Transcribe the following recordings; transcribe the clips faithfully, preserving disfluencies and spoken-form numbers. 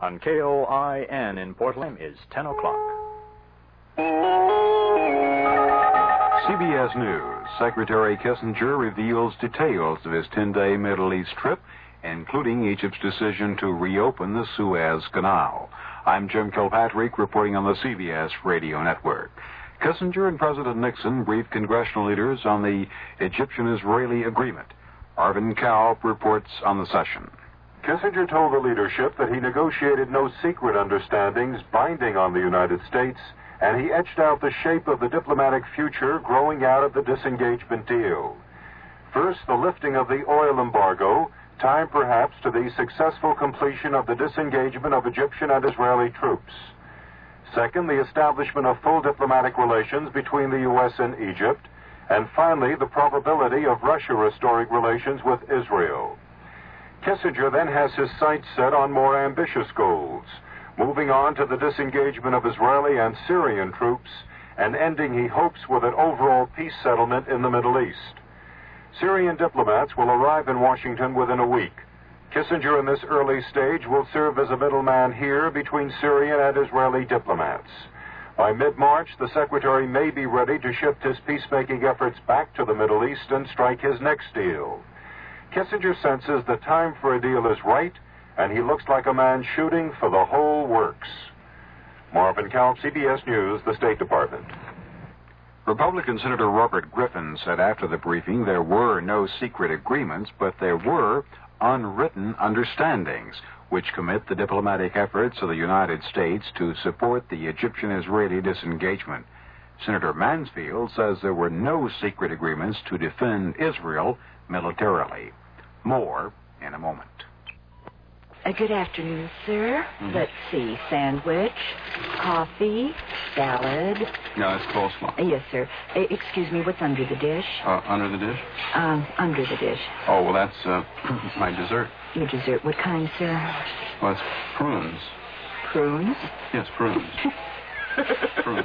On K O I N in Portland is ten o'clock. C B S News. Secretary Kissinger reveals details of his ten-day Middle East trip, including Egypt's decision to reopen the Suez Canal. I'm Jim Kilpatrick reporting on the C B S Radio Network. Kissinger and President Nixon briefed congressional leaders on the Egyptian-Israeli agreement. Arvin Kalb reports on the session. Kissinger told the leadership that he negotiated no secret understandings binding on the United States, and he etched out the shape of the diplomatic future growing out of the disengagement deal. First, the lifting of the oil embargo, timed perhaps to the successful completion of the disengagement of Egyptian and Israeli troops. Second, the establishment of full diplomatic relations between the U S and Egypt. And finally, the probability of Russia restoring relations with Israel. Kissinger then has his sights set on more ambitious goals, moving on to the disengagement of Israeli and Syrian troops, and ending, he hopes, with an overall peace settlement in the Middle East. Syrian diplomats will arrive in Washington within a week. Kissinger, in this early stage, will serve as a middleman here between Syrian and Israeli diplomats. By mid-March, the Secretary may be ready to shift his peacemaking efforts back to the Middle East and strike his next deal. Kissinger senses the time for a deal is right, and he looks like a man shooting for the whole works. Marvin Kalb, C B S News, the State Department. Republican Senator Robert Griffin said after the briefing there were no secret agreements, but there were unwritten understandings which commit the diplomatic efforts of the United States to support the Egyptian-Israeli disengagement. Senator Mansfield says there were no secret agreements to defend Israel militarily. More in a moment. Uh, good afternoon, sir. Mm-hmm. Let's see. Sandwich, coffee, salad. No, it's coleslaw. Uh, yes, sir. Uh, excuse me, what's under the dish? Uh, under the dish? Um, under the dish. Oh, well, that's uh, my dessert. Your dessert. What kind, sir? Well, it's prunes. Prunes? Yes, prunes. Prunes.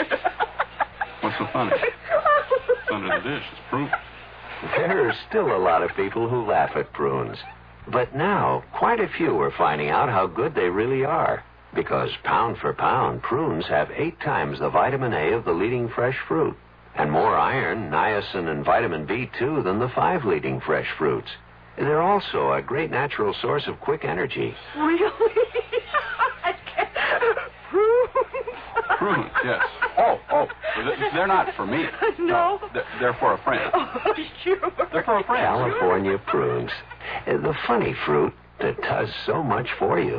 What's so funny? It's under the dish. It's prunes. There are still a lot of people who laugh at prunes. But now, quite a few are finding out how good they really are. Because pound for pound, prunes have eight times the vitamin A of the leading fresh fruit. And more iron, niacin, and vitamin B two than the five leading fresh fruits. They're also a great natural source of quick energy. Really? I can't. Prunes? Prunes, yes. Oh, oh, they're not for me. No. They're, they're for a friend. Oh, sure. They're for a friend. California prunes. The funny fruit that does so much for you.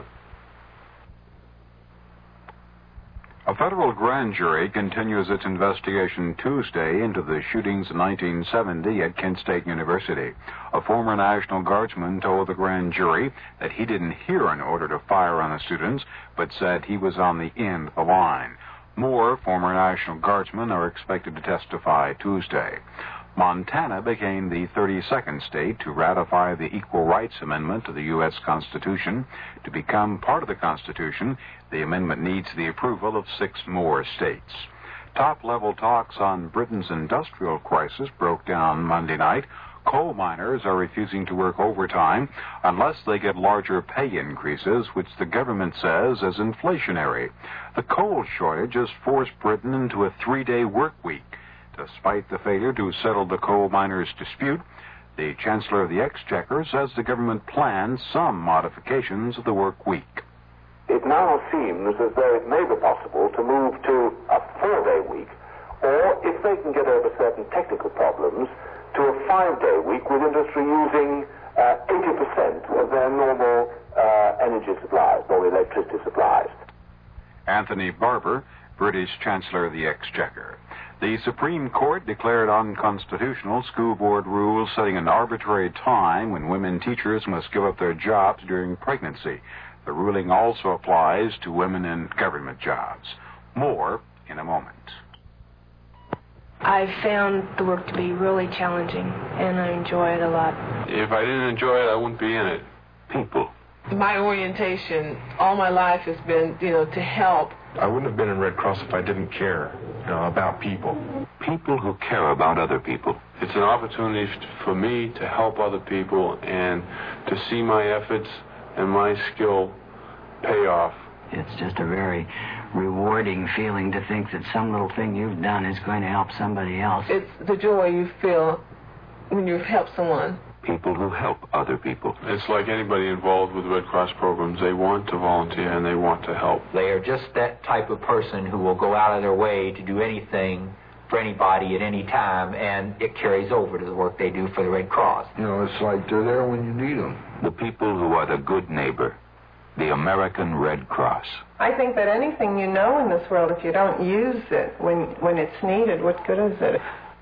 A federal grand jury continues its investigation Tuesday into the shootings in nineteen seventy at Kent State University. A former National Guardsman told the grand jury that he didn't hear an order to fire on the students, but said he was on the end of the line. More former National Guardsmen are expected to testify Tuesday. Montana became the thirty-second state to ratify the Equal Rights Amendment to the U S Constitution. To become part of the Constitution, the amendment needs the approval of six more states. Top-level talks on Britain's industrial crisis broke down Monday night. Coal miners are refusing to work overtime unless they get larger pay increases, which the government says is inflationary. The coal shortage has forced Britain into a three-day work week. Despite the failure to settle the coal miners' dispute, the Chancellor of the Exchequer says the government plans some modifications of the work week. It now seems as though it may be possible to move to a four-day week, or, if they can get over certain technical problems, to a five-day week with industry using uh, eighty percent of their normal uh, energy supplies, or electricity supplies. Anthony Barber, British Chancellor of the Exchequer. The Supreme Court declared unconstitutional school board rules setting an arbitrary time when women teachers must give up their jobs during pregnancy. The ruling also applies to women in government jobs. More in a moment. I found the work to be really challenging, and I enjoy it a lot. If I didn't enjoy it, I wouldn't be in it. People. My orientation all my life has been, you know, to help. I wouldn't have been in Red Cross if I didn't care, you know, about people. People who care about other people. It's an opportunity for me to help other people and to see my efforts and my skill payoff. It's just a very rewarding feeling to think that some little thing you've done is going to help somebody else. It's the joy you feel when you've helped someone. People who help other people. It's like anybody involved with Red Cross programs. They want to volunteer and they want to help. They are just that type of person who will go out of their way to do anything for anybody at any time, and it carries over to the work they do for the Red Cross. You know, it's like they're there when you need them. The people who are the good neighbor. The American Red Cross. I think that anything you know in this world, if you don't use it when, when it's needed, what good is it?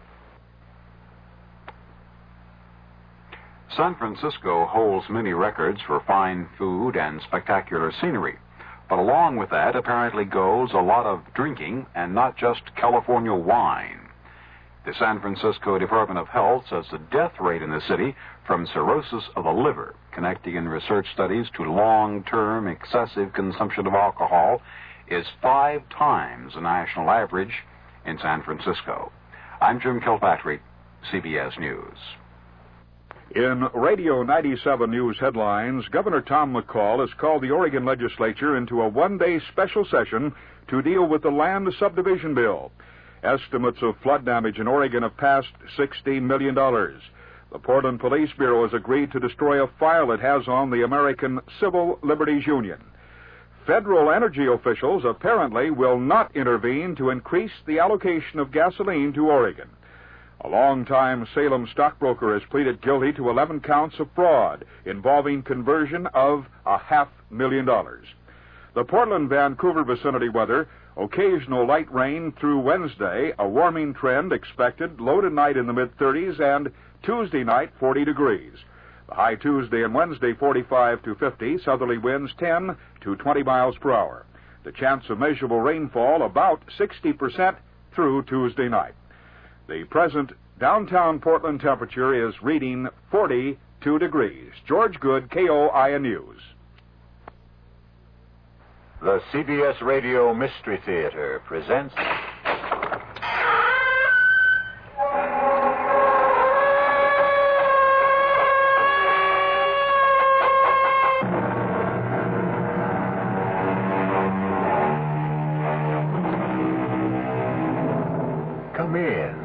San Francisco holds many records for fine food and spectacular scenery. But along with that, apparently goes a lot of drinking, and not just California wine. The San Francisco Department of Health says the death rate in the city from cirrhosis of the liver, connecting in research studies to long-term excessive consumption of alcohol, is five times the national average in San Francisco. I'm Jim Kilpatrick, C B S News. In Radio ninety-seven News headlines, Governor Tom McCall has called the Oregon legislature into a one-day special session to deal with the land subdivision bill. Estimates of flood damage in Oregon have passed sixteen million dollars. The Portland Police Bureau has agreed to destroy a file it has on the American Civil Liberties Union. Federal energy officials apparently will not intervene to increase the allocation of gasoline to Oregon. A longtime Salem stockbroker has pleaded guilty to eleven counts of fraud involving conversion of a half million dollars. The Portland-Vancouver vicinity weather, occasional light rain through Wednesday, a warming trend expected, low tonight in the mid-thirties, and Tuesday night, forty degrees. The high Tuesday and Wednesday, forty-five to fifty, southerly winds ten to twenty miles per hour. The chance of measurable rainfall about sixty percent through Tuesday night. The present downtown Portland temperature is reading forty-two degrees. George Good, K O I N News. The C B S Radio Mystery Theater presents... Come in.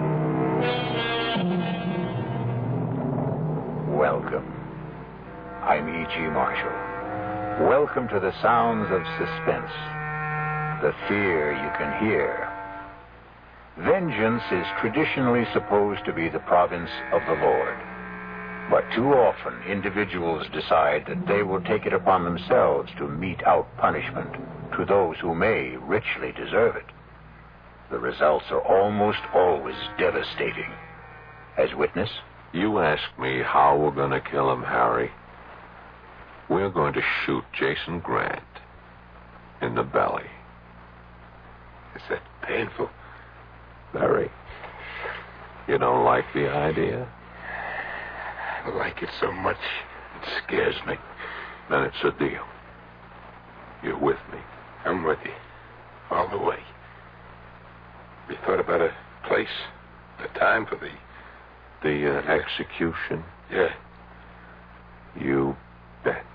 Welcome. I'm E G. Marshall. Welcome to the sounds of suspense, the fear you can hear. Vengeance is traditionally supposed to be the province of the Lord. But too often, individuals decide that they will take it upon themselves to mete out punishment to those who may richly deserve it. The results are almost always devastating. As witness... You ask me how we're going to kill him, Harry. We're going to shoot Jason Grant in the belly. Is that painful? Very. You don't like the idea? I like it so much, it scares me. Then it's a deal. You're with me. I'm with you. All the way. You thought about a place, a time for the... The uh, execution? Yeah. You bet.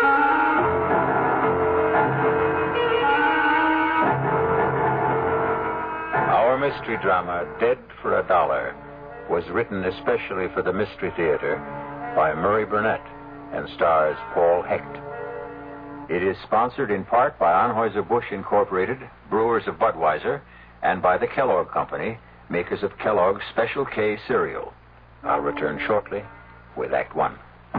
Our mystery drama, Dead for a Dollar, was written especially for the Mystery Theater by Murray Burnett and stars Paul Hecht. It is sponsored in part by Anheuser-Busch Incorporated, brewers of Budweiser, and by the Kellogg Company, makers of Kellogg's Special K cereal. I'll return shortly with Act One.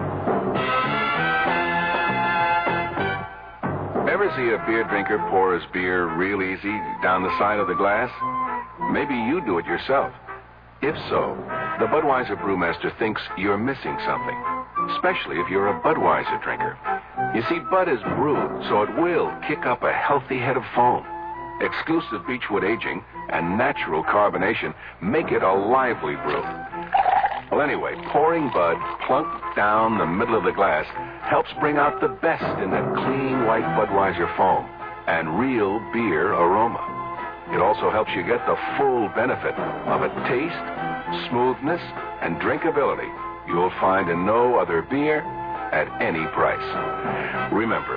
Ever see a beer drinker pour his beer real easy down the side of the glass? Maybe you do it yourself. If so, the Budweiser brewmaster thinks you're missing something, especially if you're a Budweiser drinker. You see, Bud is brewed, so it will kick up a healthy head of foam. Exclusive beechwood aging and natural carbonation make it a lively brew. Well, anyway, pouring Bud plunk down the middle of the glass helps bring out the best in that clean white Budweiser foam and real beer aroma. It also helps you get the full benefit of a taste, smoothness, and drinkability you'll find in no other beer at any price. Remember,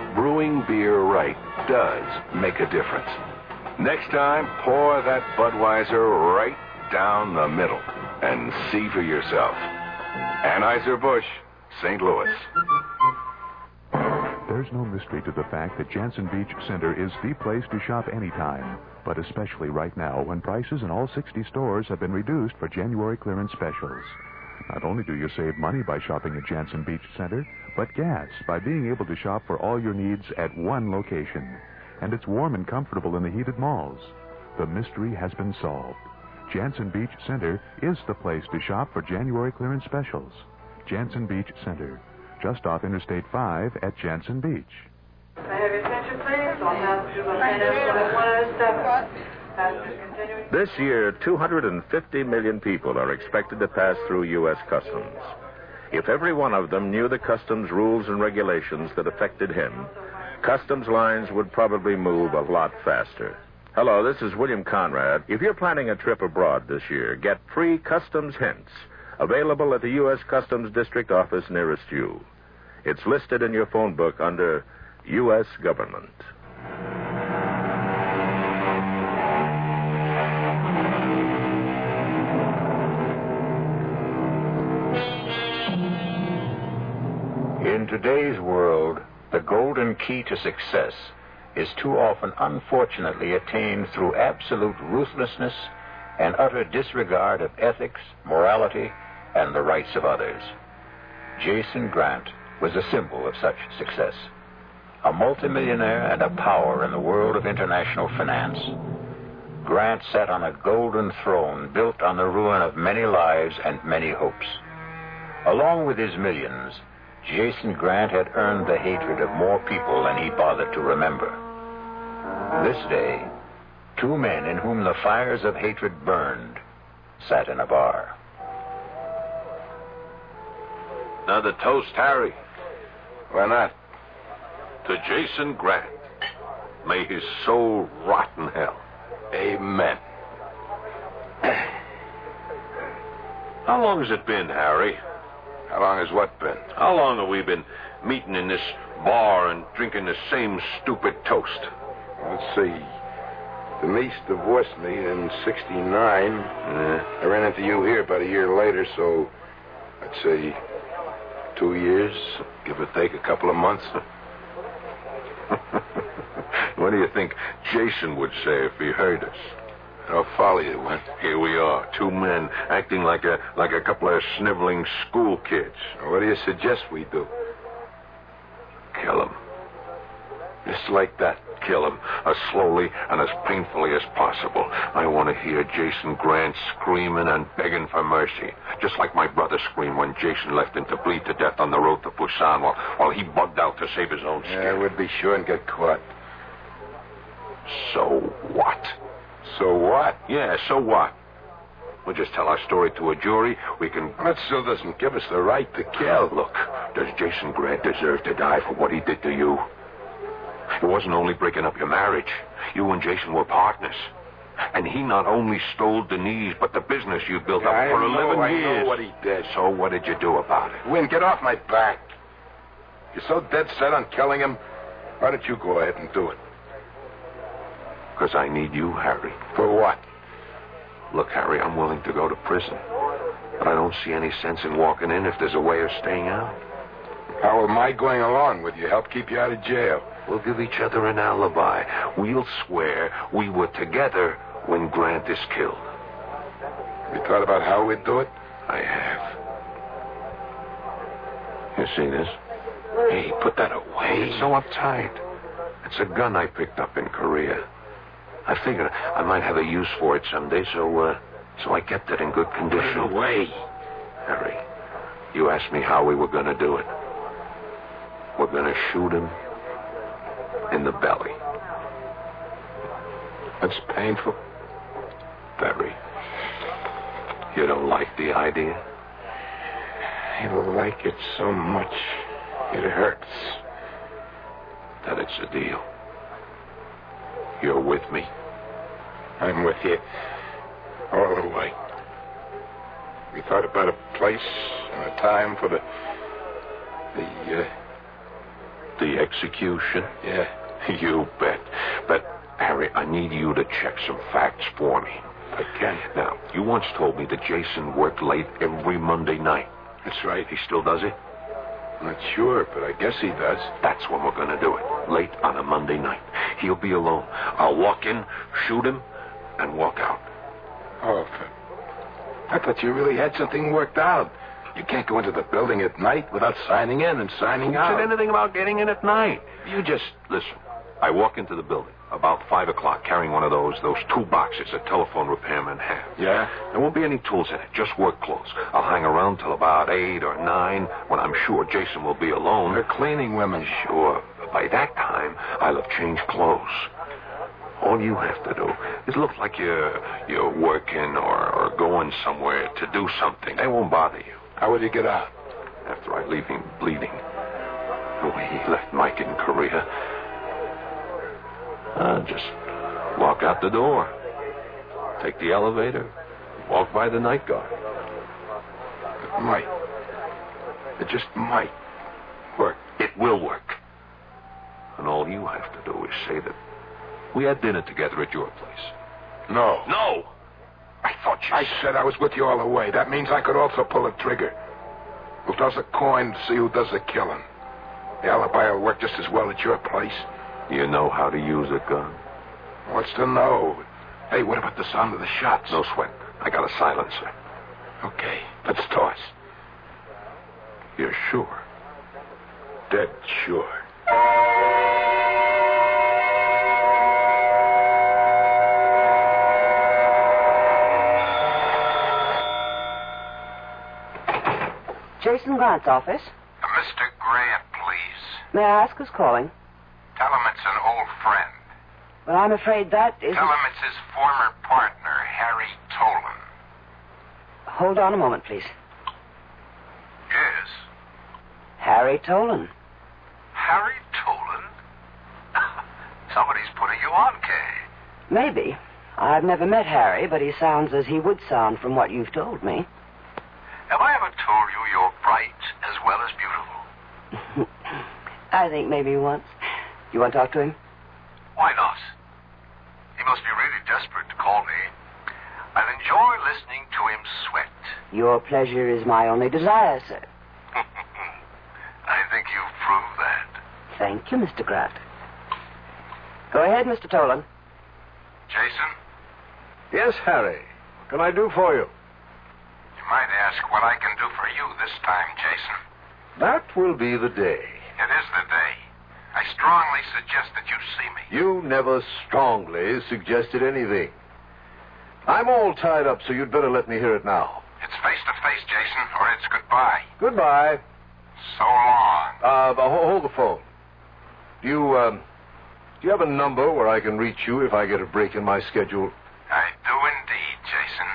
brewing beer right does make a difference. Next time, pour that Budweiser right down the middle and see for yourself. Anheuser-Busch, Saint Louis. There's no mystery to the fact that Jansen Beach Center is the place to shop anytime, but especially right now when prices in all sixty stores have been reduced for January clearance specials. Not only do you save money by shopping at Jansen Beach Center, but gas by being able to shop for all your needs at one location. And it's warm and comfortable in the heated malls. The mystery has been solved. Jansen Beach Center is the place to shop for January clearance specials. Jansen Beach Center, just off Interstate five at Jansen Beach. May I have your attention, please? I'll have to Lieutenant one oh seven. Passengers continuing. This year, two hundred fifty million people are expected to pass through U S Customs. If every one of them knew the customs rules and regulations that affected him, customs lines would probably move a lot faster. Hello, this is William Conrad. If you're planning a trip abroad this year, get free customs hints available at the U S Customs District Office nearest you. It's listed in your phone book under U S Government. In today's world, the golden key to success is too often unfortunately attained through absolute ruthlessness and utter disregard of ethics, morality, and the rights of others. Jason Grant was a symbol of such success. A multimillionaire and a power in the world of international finance, Grant sat on a golden throne built on the ruin of many lives and many hopes. Along with his millions, Jason Grant had earned the hatred of more people than he bothered to remember. This day, two men in whom the fires of hatred burned sat in a bar. Another toast, Harry. Why not? To Jason Grant. May his soul rot in hell. Amen. How long has it been, Harry? How long has what been? How long have we been meeting in this bar and drinking the same stupid toast? Let's see. Denise divorced me in sixty-nine. Yeah. I ran into you here about a year later, so I'd say two years, give or take a couple of months. What do you think Jason would say if he heard us? I'll follow you, Went. Here we are, two men acting like a like a couple of sniveling school kids. What do you suggest we do? Kill him. Just like that, kill him, as slowly and as painfully as possible. I want to hear Jason Grant screaming and begging for mercy, just like my brother screamed when Jason left him to bleed to death on the road to Busan while, while he bugged out to save his own skin. Yeah, I would be sure and get caught. So what? So what? Yeah, so what? We'll just tell our story to a jury. We can... That still doesn't give us the right to kill. Look, does Jason Grant deserve to die for what he did to you? It wasn't only breaking up your marriage. You and Jason were partners. And he not only stole Denise, but the business you built yeah, up I for know, eleven I years. know what he did. So what did you do about it? Win, get off my back. You're so dead set on killing him. Why don't you go ahead and do it? Because I need you, Harry. For what? Look, Harry, I'm willing to go to prison. But I don't see any sense in walking in if there's a way of staying out. How am I going along with you? Help keep you out of jail. We'll give each other an alibi. We'll swear we were together when Grant is killed. You thought about how we'd do it? I have. You see this? Hey, put that away. It's so uptight. It's a gun I picked up in Korea. I figured I might have a use for it someday, so uh, so I kept it in good condition. Put it away. Harry, you asked me how we were going to do it. We're going to shoot him in the belly. That's painful. Very. You don't like the idea? You like it so much, it hurts. That it's a deal. You're with me. I'm with you. All the way. We thought about a place and a time for the... the, uh, The execution? Yeah. You bet. But, Harry, I need you to check some facts for me. Again? Now, you once told me that Jason worked late every Monday night. That's right. He still does it? Not sure, but I guess he does. That's when we're going to do it. Late on a Monday night. He'll be alone. I'll walk in, shoot him, and walk out. Oh, I thought you really had something worked out. You can't go into the building at night without signing in and signing Who out. said anything about getting in at night? You just listen. I walk into the building about five o'clock carrying one of those those two boxes that telephone repairmen have. Yeah? There won't be any tools in it, just work clothes. I'll hang around till about eight or nine when I'm sure Jason will be alone. They're cleaning women. Sure. But by that time, I'll have changed clothes. All you have to do is look like you're you're working or, or going somewhere to do something. They won't bother you. How will you get out? After I leave him bleeding. The way he left Mike in Korea. I'll just walk out the door. Take the elevator. Walk by the night guard. It might. It just might work. It will work. And all you have to do is say that we had dinner together at your place. No. No! I thought you I said I was with you all the way. That means I could also pull a trigger. We'll toss a coin to see who does the killing. The alibi will work just as well at your place. You know how to use a gun? What's to know? Hey, what about the sound of the shots? No sweat. I got a silencer. Okay, let's toss. You're sure? Dead sure. Jason Grant's office. Uh, Mister Grant, please. May I ask who's calling? Tell him it's an old friend. Well, I'm afraid that isn't... Tell him it's his former partner, Harry Tolan. Hold on a moment, please. Yes. Harry Tolan. Harry Tolan? Somebody's putting you on, Kay. Maybe. I've never met Harry, but he sounds as he would sound from what you've told me. Have I ever told you you're bright as well as beautiful? I think maybe once. You want to talk to him? Why not? He must be really desperate to call me. I'll enjoy listening to him sweat. Your pleasure is my only desire, sir. I think you've proved that. Thank you, Mister Grant. Go ahead, Mister Tolan. Jason? Yes, Harry. What can I do for you? You might ask what I can do for you this time, Jason. That will be the day. It is the day. I strongly suggest that you see me. You never strongly suggested anything. I'm all tied up, so you'd better let me hear it now. It's face to face, Jason, or it's goodbye. Goodbye. So long. Uh, but hold the phone. Do you, um, do you have a number where I can reach you if I get a break in my schedule? I do indeed, Jason.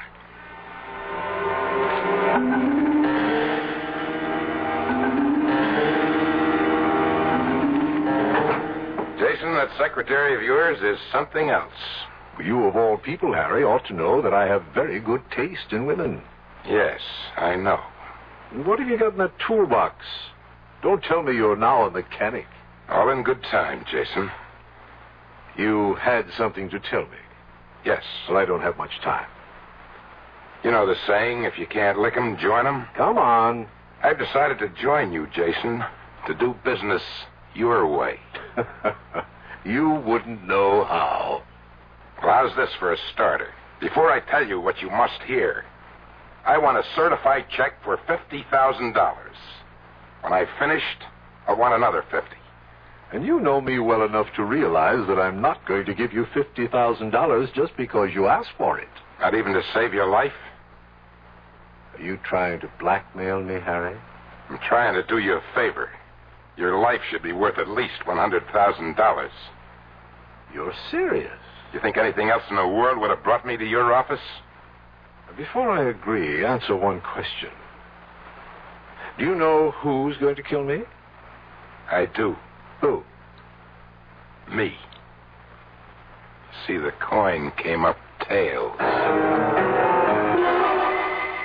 Jason, that secretary of yours is something else. You, of all people, Harry, ought to know that I have very good taste in women. Yes, I know. What have you got in that toolbox? Don't tell me you're now a mechanic. All in good time, Jason. You had something to tell me. Yes. Well, I don't have much time. You know the saying, if you can't lick 'em, join 'em? Come on. I've decided to join you, Jason, to do business your way. You wouldn't know how. Well, how's this for a starter? Before I tell you what you must hear, I want a certified check for fifty thousand dollars. When I've finished, I want another fifty. And you know me well enough to realize that I'm not going to give you fifty thousand dollars just because you asked for it. Not even to save your life? Are you trying to blackmail me, Harry? I'm trying to do you a favor. Your life should be worth at least one hundred thousand dollars. You're serious? You think anything else in the world would have brought me to your office? Before I agree, answer one question. Do you know who's going to kill me? I do. Who? Me. See, the coin came up tails.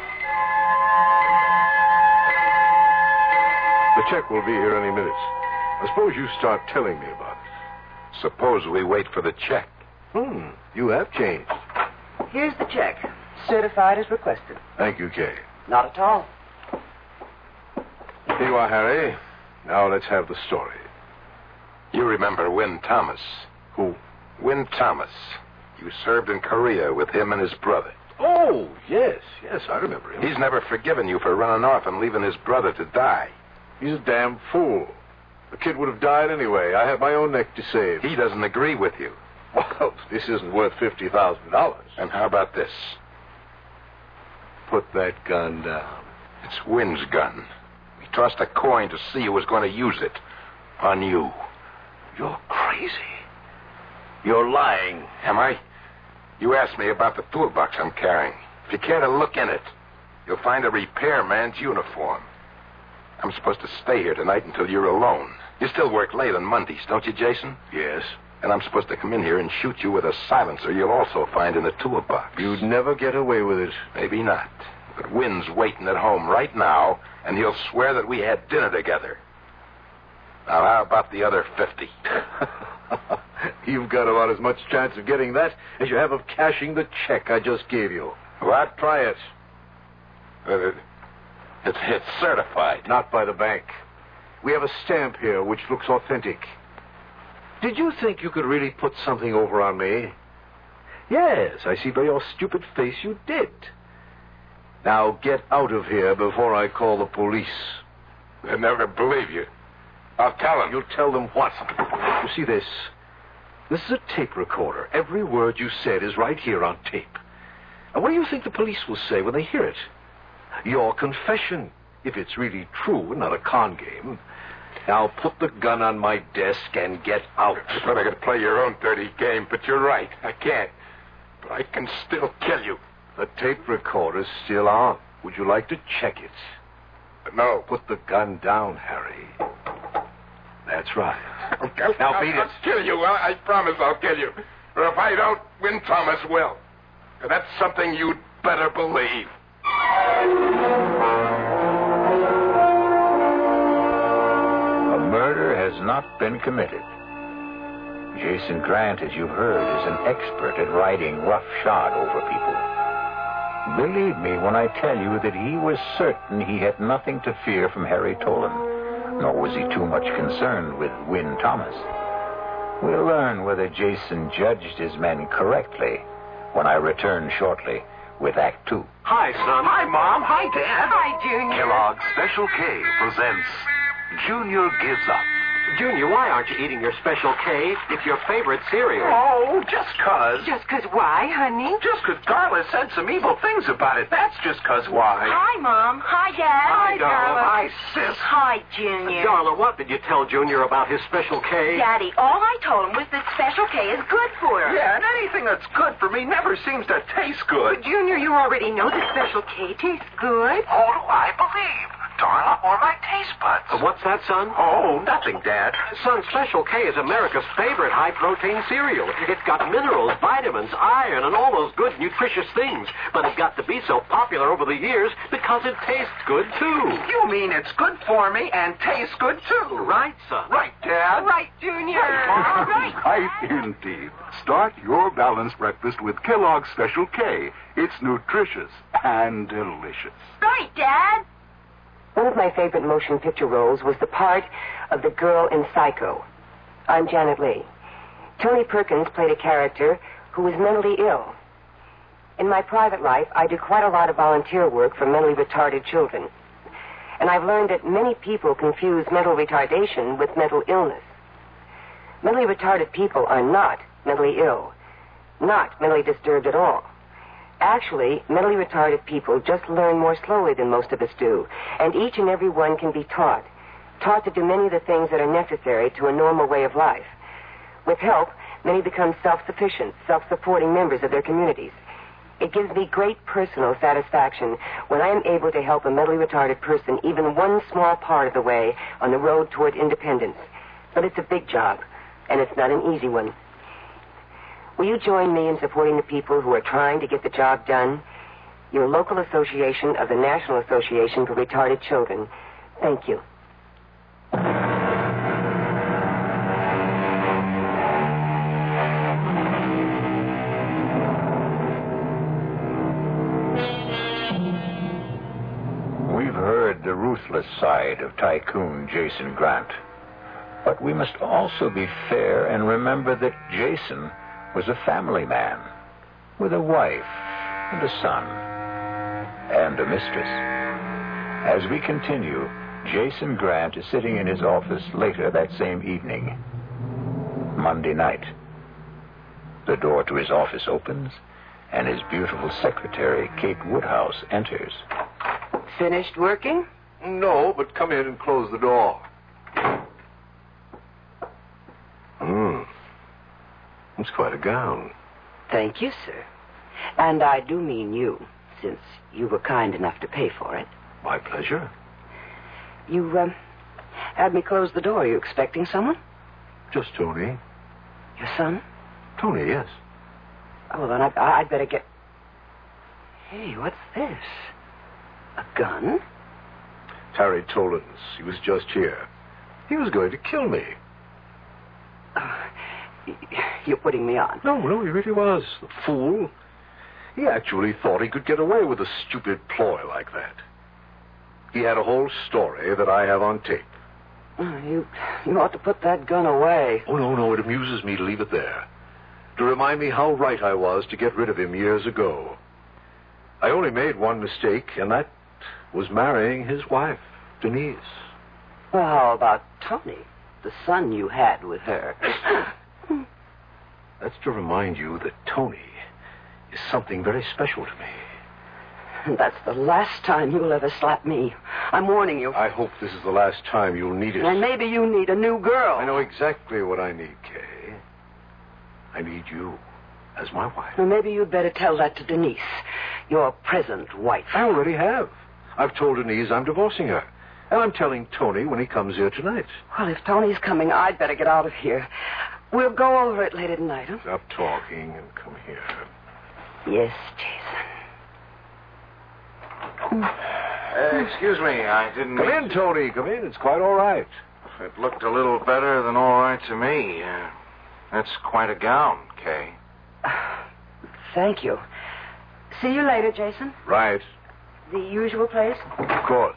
The check will be here any minute. I suppose you start telling me about it. Suppose we wait for the check. Hmm, you have changed. Here's the check, certified as requested. Thank you, Kay. Not at all. Here you are, Harry. Now let's have the story. You remember Win Thomas? Who? Win Thomas. You served in Korea with him and his brother. Oh, yes, yes, I remember him. He's never forgiven you for running off and leaving his brother to die. He's a damn fool. The kid would have died anyway. I have my own neck to save. He doesn't agree with you. Well, this isn't worth fifty thousand dollars. And how about this? Put that gun down. It's Win's gun. We tossed a coin to see who was going to use it. On you. You're crazy. You're lying. Am I? You asked me about the toolbox I'm carrying. If you care to look in it, you'll find a repairman's uniform. I'm supposed to stay here tonight until you're alone. You still work late on Mondays, don't you, Jason? Yes. And I'm supposed to come in here and shoot you with a silencer you'll also find in the toolbox. You'd never get away with it. Maybe not. But Win's waiting at home right now, and he'll swear that we had dinner together. Now, how about the other fifty? You've got about as much chance of getting that as you have of cashing the check I just gave you. What? Try it. Uh, it's, it's certified. Not by the bank. We have a stamp here which looks authentic. Did you think you could really put something over on me? Yes, I see by your stupid face you did. Now get out of here before I call the police. They'll never believe you. I'll tell them. You'll tell them what? You see this? This is a tape recorder. Every word you said is right here on tape. And what do you think the police will say when they hear it? Your confession, if it's really true and not a con game. Now put the gun on my desk and get out. You better get to play your own dirty game, but you're right. I can't. But I can still kill you. The tape recorder's still on. Would you like to check it? No. Put the gun down, Harry. That's right. I'll, now beat I'll, it. I'll kill you. I, I promise I'll kill you. Or if I don't, Win Thomas will. And that's something you'd better believe. A murder has not been committed. Jason Grant, as you've heard, is an expert at riding roughshod over people. Believe me when I tell you that he was certain he had nothing to fear from Harry Tolan, nor was he too much concerned with Win Thomas. We'll learn whether Jason judged his men correctly when I return shortly with Act Two. Hi, son. Hi, Mom. Hi, Dad. Hi, Junior. Kellogg's Special K presents Junior Gives Up. Junior, why aren't you eating your Special K? It's your favorite cereal. Oh, just 'cause. Just 'cause why, honey? Just 'cause Darla said some evil things about it. That's just 'cause why. Hi, Mom. Hi, Dad. Hi, Darla. Hi, Sis. Hi, Junior. Darla, what did you tell Junior about his Special K? Daddy, all I told him was that Special K is good for him. Yeah, and anything that's good for me never seems to taste good. But, Junior, you already know that Special K tastes good. Who do I believe? Darla or my taste buds? Uh, what's that, son? Oh, nothing, Dad. Son, Special K is America's favorite high-protein cereal. It's got minerals, vitamins, iron, and all those good, nutritious things. But it got to be so popular over the years because it tastes good, too. You mean it's good for me and tastes good, too? Right, son. Right, Dad. Right, Junior. Right. Right, indeed. Start your balanced breakfast with Kellogg's Special K. It's nutritious and delicious. Right, Dad. One of my favorite motion picture roles was the part of the girl in Psycho. I'm Janet Leigh. Tony Perkins played a character who was mentally ill. In my private life, I do quite a lot of volunteer work for mentally retarded children. And I've learned that many people confuse mental retardation with mental illness. Mentally retarded people are not mentally ill, not mentally disturbed at all. Actually, mentally retarded people just learn more slowly than most of us do, and each and every one can be taught, taught to do many of the things that are necessary to a normal way of life. With help, many become self-sufficient, self-supporting members of their communities. It gives me great personal satisfaction when I am able to help a mentally retarded person even one small part of the way on the road toward independence. But it's a big job, and it's not an easy one. Will you join me in supporting the people who are trying to get the job done? Your local association of the National Association for Retarded Children. Thank you. side of Tycoon Jason Grant. But we must also be fair and remember that Jason was a family man with a wife and a son and a mistress. As we continue, Jason Grant is sitting in his office later that same evening. Monday night. The door to his office opens, and his beautiful secretary, Kate Woodhouse, enters. Finished working? No, but come in and close the door. Hmm. It's quite a gown. Thank you, sir. And I do mean you, since you were kind enough to pay for it. My pleasure. You, um, had me close the door. Are you expecting someone? Just Tony. Your son? Tony, yes. Oh, well, then I, I'd better get... Hey, what's this? A gun? Harry Tolan's. He was just here. He was going to kill me. Uh, you're putting me on. No, no, he really was. The fool. He actually thought he could get away with a stupid ploy like that. He had a whole story that I have on tape. Oh, you, you ought to put that gun away. Oh, no, no, it amuses me to leave it there. To remind me how right I was to get rid of him years ago. I only made one mistake, and that was marrying his wife, Denise. Well, how about Tony, the son you had with her? That's to remind you that Tony is something very special to me. That's the last time you'll ever slap me. I'm warning you. I hope this is the last time you'll need it. And maybe you need a new girl. I know exactly what I need, Kay. I need you as my wife. Well, maybe you'd better tell that to Denise, your present wife. I already have. I've told Denise I'm divorcing her. And I'm telling Tony when he comes here tonight. Well, if Tony's coming, I'd better get out of here. We'll go over it later tonight, huh? Stop talking and come here. Yes, Jason. Uh, excuse me, I didn't... Come in, Tony. Come in. It's quite all right. It looked a little better than all right to me. Uh, that's quite a gown, Kay. Thank you. See you later, Jason. Right. The usual place? Of course.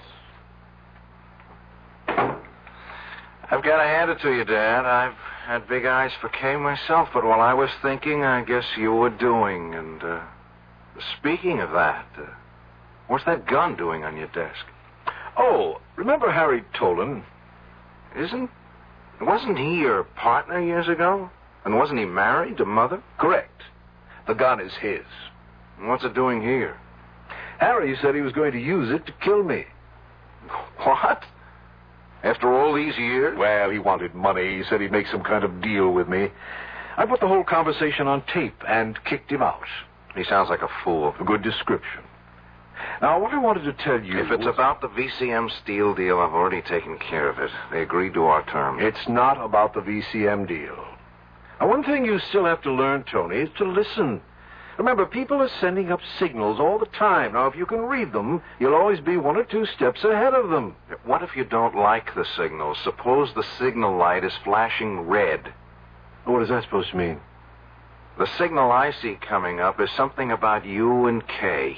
I've got to hand it to you, Dad. I've had big eyes for Kay myself, but while I was thinking, I guess you were doing. And, uh, speaking of that, uh, what's that gun doing on your desk? Oh, remember Harry Tolan? Isn't... Wasn't he your partner years ago? And wasn't he married to Mother? Correct. The gun is his. And what's it doing here? Harry said he was going to use it to kill me. What? After all these years? Well, he wanted money. He said he'd make some kind of deal with me. I put the whole conversation on tape and kicked him out. He sounds like a fool. A good description. Now, what I wanted to tell you... If it's was... about the V C M steel deal, I've already taken care of it. They agreed to our terms. It's not about the V C M deal. Now, one thing you still have to learn, Tony, is to listen. Remember, people are sending up signals all the time. Now, if you can read them, you'll always be one or two steps ahead of them. What if you don't like the signals? Suppose the signal light is flashing red. What is that supposed to mean? The signal I see coming up is something about you and Kay.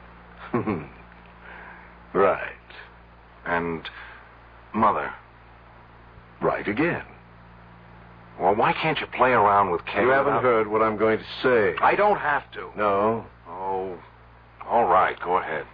Right. And Mother. Right again. Well, why can't you play around with Kay? You haven't without... heard what I'm going to say. I don't have to. No. Oh, all right. Go ahead.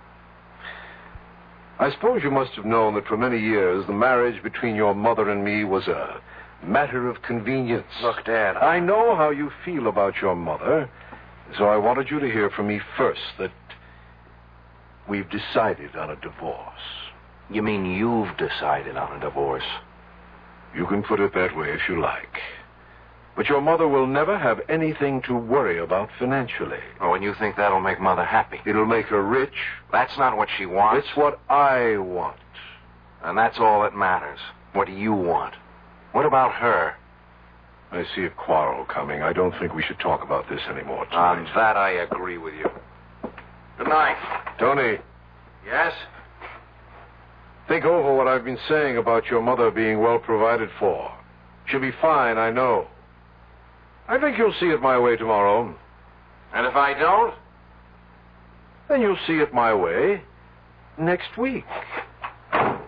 I suppose you must have known that for many years the marriage between your mother and me was a matter of convenience. Look, Dad. I know how you feel about your mother, so I wanted you to hear from me first that we've decided on a divorce. You mean you've decided on a divorce? You can put it that way if you like. But your mother will never have anything to worry about financially. Oh, and you think that'll make Mother happy? It'll make her rich. That's not what she wants. It's what I want. And that's all that matters. What do you want? What about her? I see a quarrel coming. I don't think we should talk about this anymore tonight. On that I agree with you. Good night. Tony. Yes? Think over what I've been saying about your mother being well provided for. She'll be fine, I know. I think you'll see it my way tomorrow. And if I don't? Then you'll see it my way next week.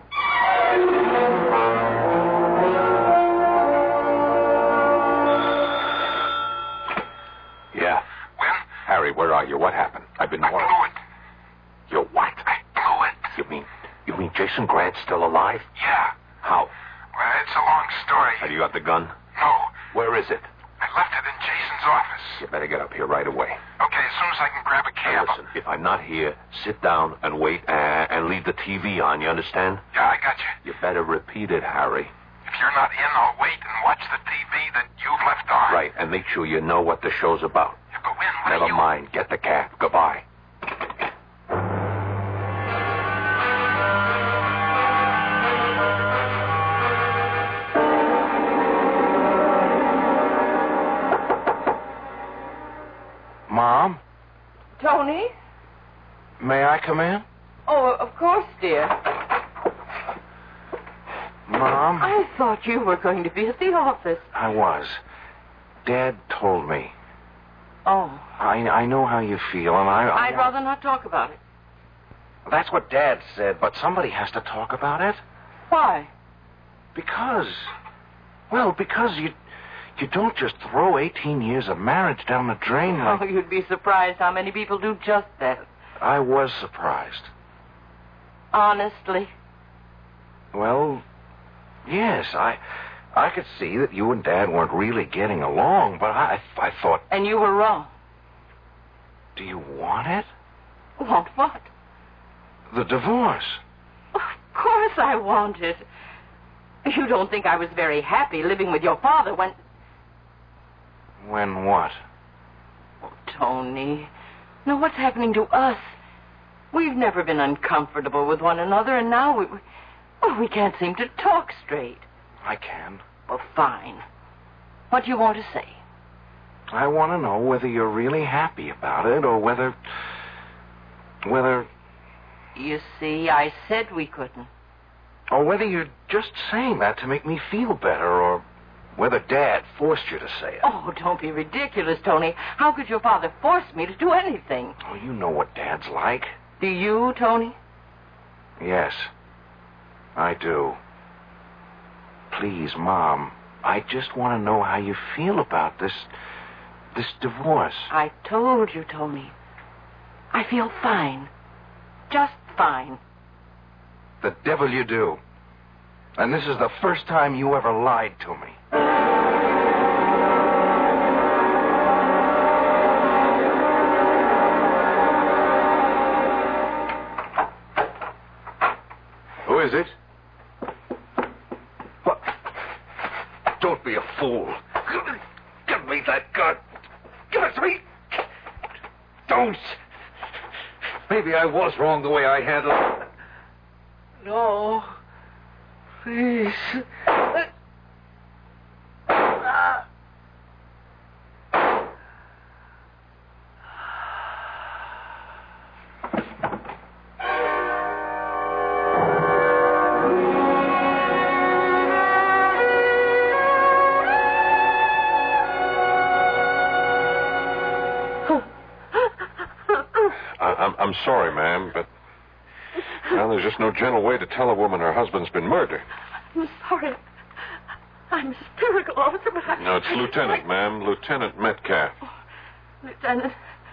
story. Have you got the gun? No. Where is it? I left it in Jason's office. You better get up here right away. Okay, as soon as I can grab a Now cab. listen, if I'm not here, sit down and wait uh, and leave the T V on, you understand? Yeah, I got you. You better repeat it, Harry. If you're not in, I'll wait and watch the T V that you've left on. Right, and make sure you know what the show's about. Yeah, but when? What Never are you... mind. Get the cab. Goodbye. Mom? Tony? May I come in? Oh, of course, dear. Mom? I thought you were going to be at the office. I was. Dad told me. Oh. I, I know how you feel, and I... I I'd rather not talk about it. That's what Dad said, but somebody has to talk about it. Why? Because... Well, because you... You don't just throw eighteen years of marriage down the drain like... Oh, you'd be surprised how many people do just that. I was surprised. Honestly. Well, yes, I... I could see that you and Dad weren't really getting along, but I, I thought... And you were wrong. Do you want it? Want what? The divorce. Of course I want it. You don't think I was very happy living with your father when... When what? Oh, Tony. Now, what's happening to us? We've never been uncomfortable with one another, and now we... Well, we can't seem to talk straight. I can. Well, fine. What do you want to say? I want to know whether you're really happy about it, or whether... Whether... You see, I said we couldn't. Or whether you're just saying that to make me feel better, or whether Dad forced you to say it. Oh, don't be ridiculous, Tony. How could your father force me to do anything? Oh, you know what Dad's like. Do you, Tony? Yes, I do. Please, Mom, I just want to know how you feel about this... this divorce. I told you, Tony. I feel fine. Just fine. The devil you do. And this is the first time you ever lied to me. Who is it? What? Don't be a fool. Give me that gun. Give it to me. Don't. Maybe I was wrong the way I handled it. No. Please. I'm, I'm sorry, ma'am, but well, there's just no gentle way to tell a woman her husband's been murdered. I'm sorry. I'm a spiritual officer, but I... No, it's Lieutenant, ma'am. Lieutenant Metcalf. Oh, Lieutenant,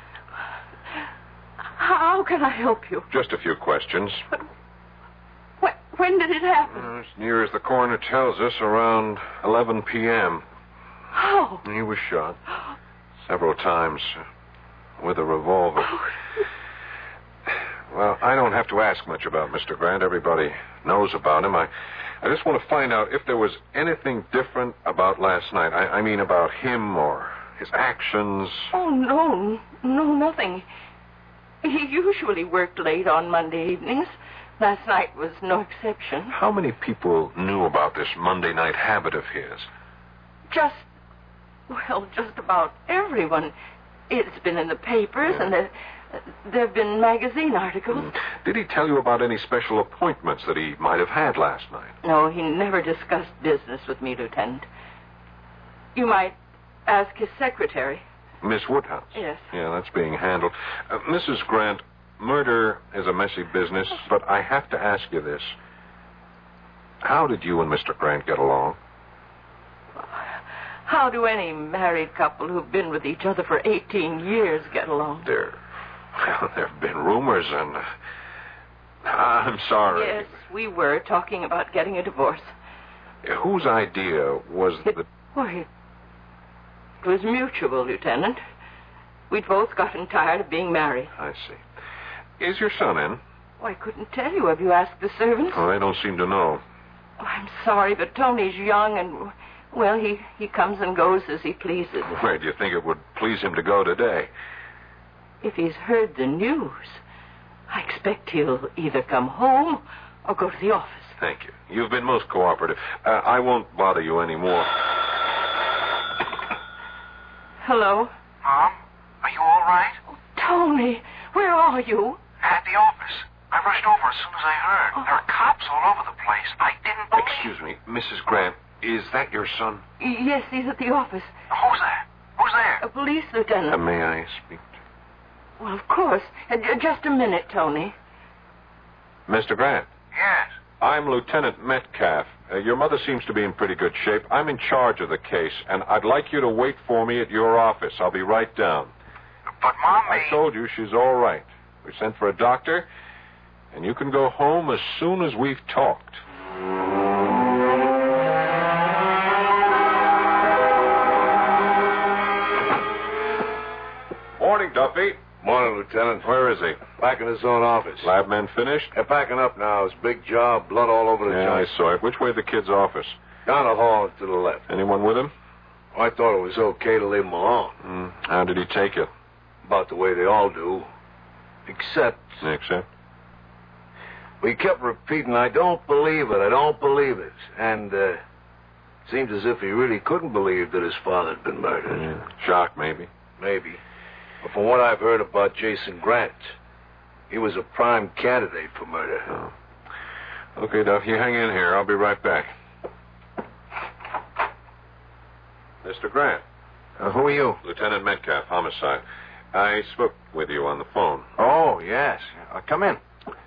how can I help you? Just a few questions. But when, when did it happen? Uh, as near as the coroner tells us, around eleven p.m. How? He was shot several times uh, with a revolver. Oh. Well, I don't have to ask much about Mister Grant. Everybody knows about him. I, I just want to find out if there was anything different about last night. I, I mean, about him or his actions. Oh, no. No, nothing. He usually worked late on Monday evenings. Last night was no exception. How many people knew about this Monday night habit of his? Just, well, just about everyone. It's been in the papers, yeah. and there, there have been magazine articles. Mm. Did he tell you about any special appointments that he might have had last night? No, he never discussed business with me, Lieutenant. You might ask his secretary. Miss Woodhouse? Yes. Yeah, that's being handled. Uh, Missus Grant, murder is a messy business, but I have to ask you this. How did you and Mister Grant get along? How do any married couple who've been with each other for eighteen years get along? There, well, there have been rumors, and uh, I'm sorry. Yes, we were talking about getting a divorce. Whose idea was it, the... Why, it was mutual, Lieutenant. We'd both gotten tired of being married. I see. Is your son in? Oh, I couldn't tell you. Have you asked the servants? Oh, they don't seem to know. Oh, I'm sorry, but Tony's young and, well, he, he comes and goes as he pleases. Where do you think it would please him to go today? If he's heard the news, I expect he'll either come home or go to the office. Thank you. You've been most cooperative. Uh, I won't bother you anymore. Hello? Mom, are you all right? Oh, Tony, where are you? At the office. I rushed over as soon as I heard. Oh. There are cops all over the place. I didn't believe... Excuse me, Missus Grant, is that your son? Y- yes, he's at the office. Who's that? Who's there? A police lieutenant. Uh, may I speak to... Well, of course. Uh, just a minute, Tony. Mister Grant. Yes? I'm Lieutenant Metcalf. Uh, your mother seems to be in pretty good shape. I'm in charge of the case, and I'd like you to wait for me at your office. I'll be right down. But, Mom, I told you she's all right. We sent for a doctor, and you can go home as soon as we've talked. Morning, Duffy. Morning, Lieutenant. Where is he? Back in his own office. Lab men finished? They're packing up now. It's a big job, blood all over the Yeah, joint. I saw it. Which way the kid's office? Down the hall to the left. Anyone with him? Oh, I thought it was okay to leave him alone. Mm. How did he take it? About the way they all do. Except... Except? We kept repeating, I don't believe it, I don't believe it. And, uh, seemed as if he really couldn't believe that his father had been murdered. Yeah. Shock, maybe. Maybe. But from what I've heard about Jason Grant, he was a prime candidate for murder. Oh. Okay, Duff, you hang in here. I'll be right back. Mister Grant. Uh, who are you? Lieutenant Metcalf, homicide. I spoke with you on the phone. Oh, yes. Uh, come in.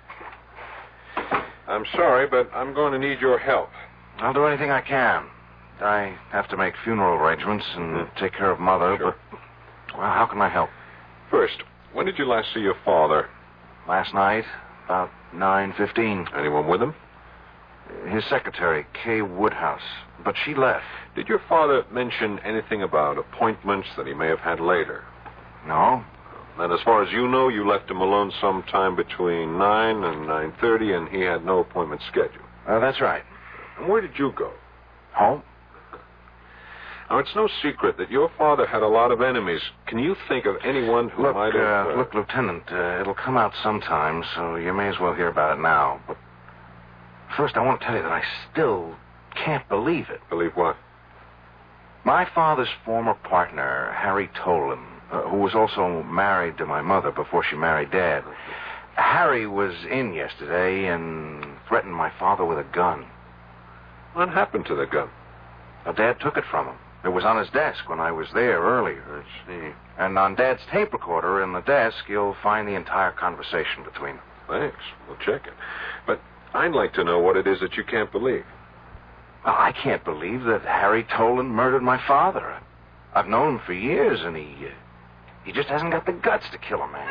I'm sorry, but I'm going to need your help. I'll do anything I can. I have to make funeral arrangements and mm-hmm. take care of Mother, sure. but... Well, how can I help? First, when did you last see your father? Last night, about nine fifteen. Anyone with him? His secretary, Kay Woodhouse. But she left. Did your father mention anything about appointments that he may have had later? No. Then as far as you know, you left him alone sometime between nine and nine thirty, and he had no appointment scheduled. Uh, that's right. And where did you go? Home. Now, it's no secret that your father had a lot of enemies. Can you think of anyone who look, might have... Uh, uh... Look, Lieutenant, uh, it'll come out sometime, so you may as well hear about it now. But first, I want to tell you that I still can't believe it. Believe what? My father's former partner, Harry Tolan, uh, who was also married to my mother before she married Dad. Harry was in yesterday and threatened my father with a gun. What happened to the gun? Well, Dad took it from him. It was on his desk when I was there earlier. I see. And on Dad's tape recorder in the desk, you'll find the entire conversation between them. Thanks. We'll check it. But I'd like to know what it is that you can't believe. Well, I can't believe that Harry Tolan murdered my father. I've known him for years, and he... Uh, he just hasn't got the guts to kill a man.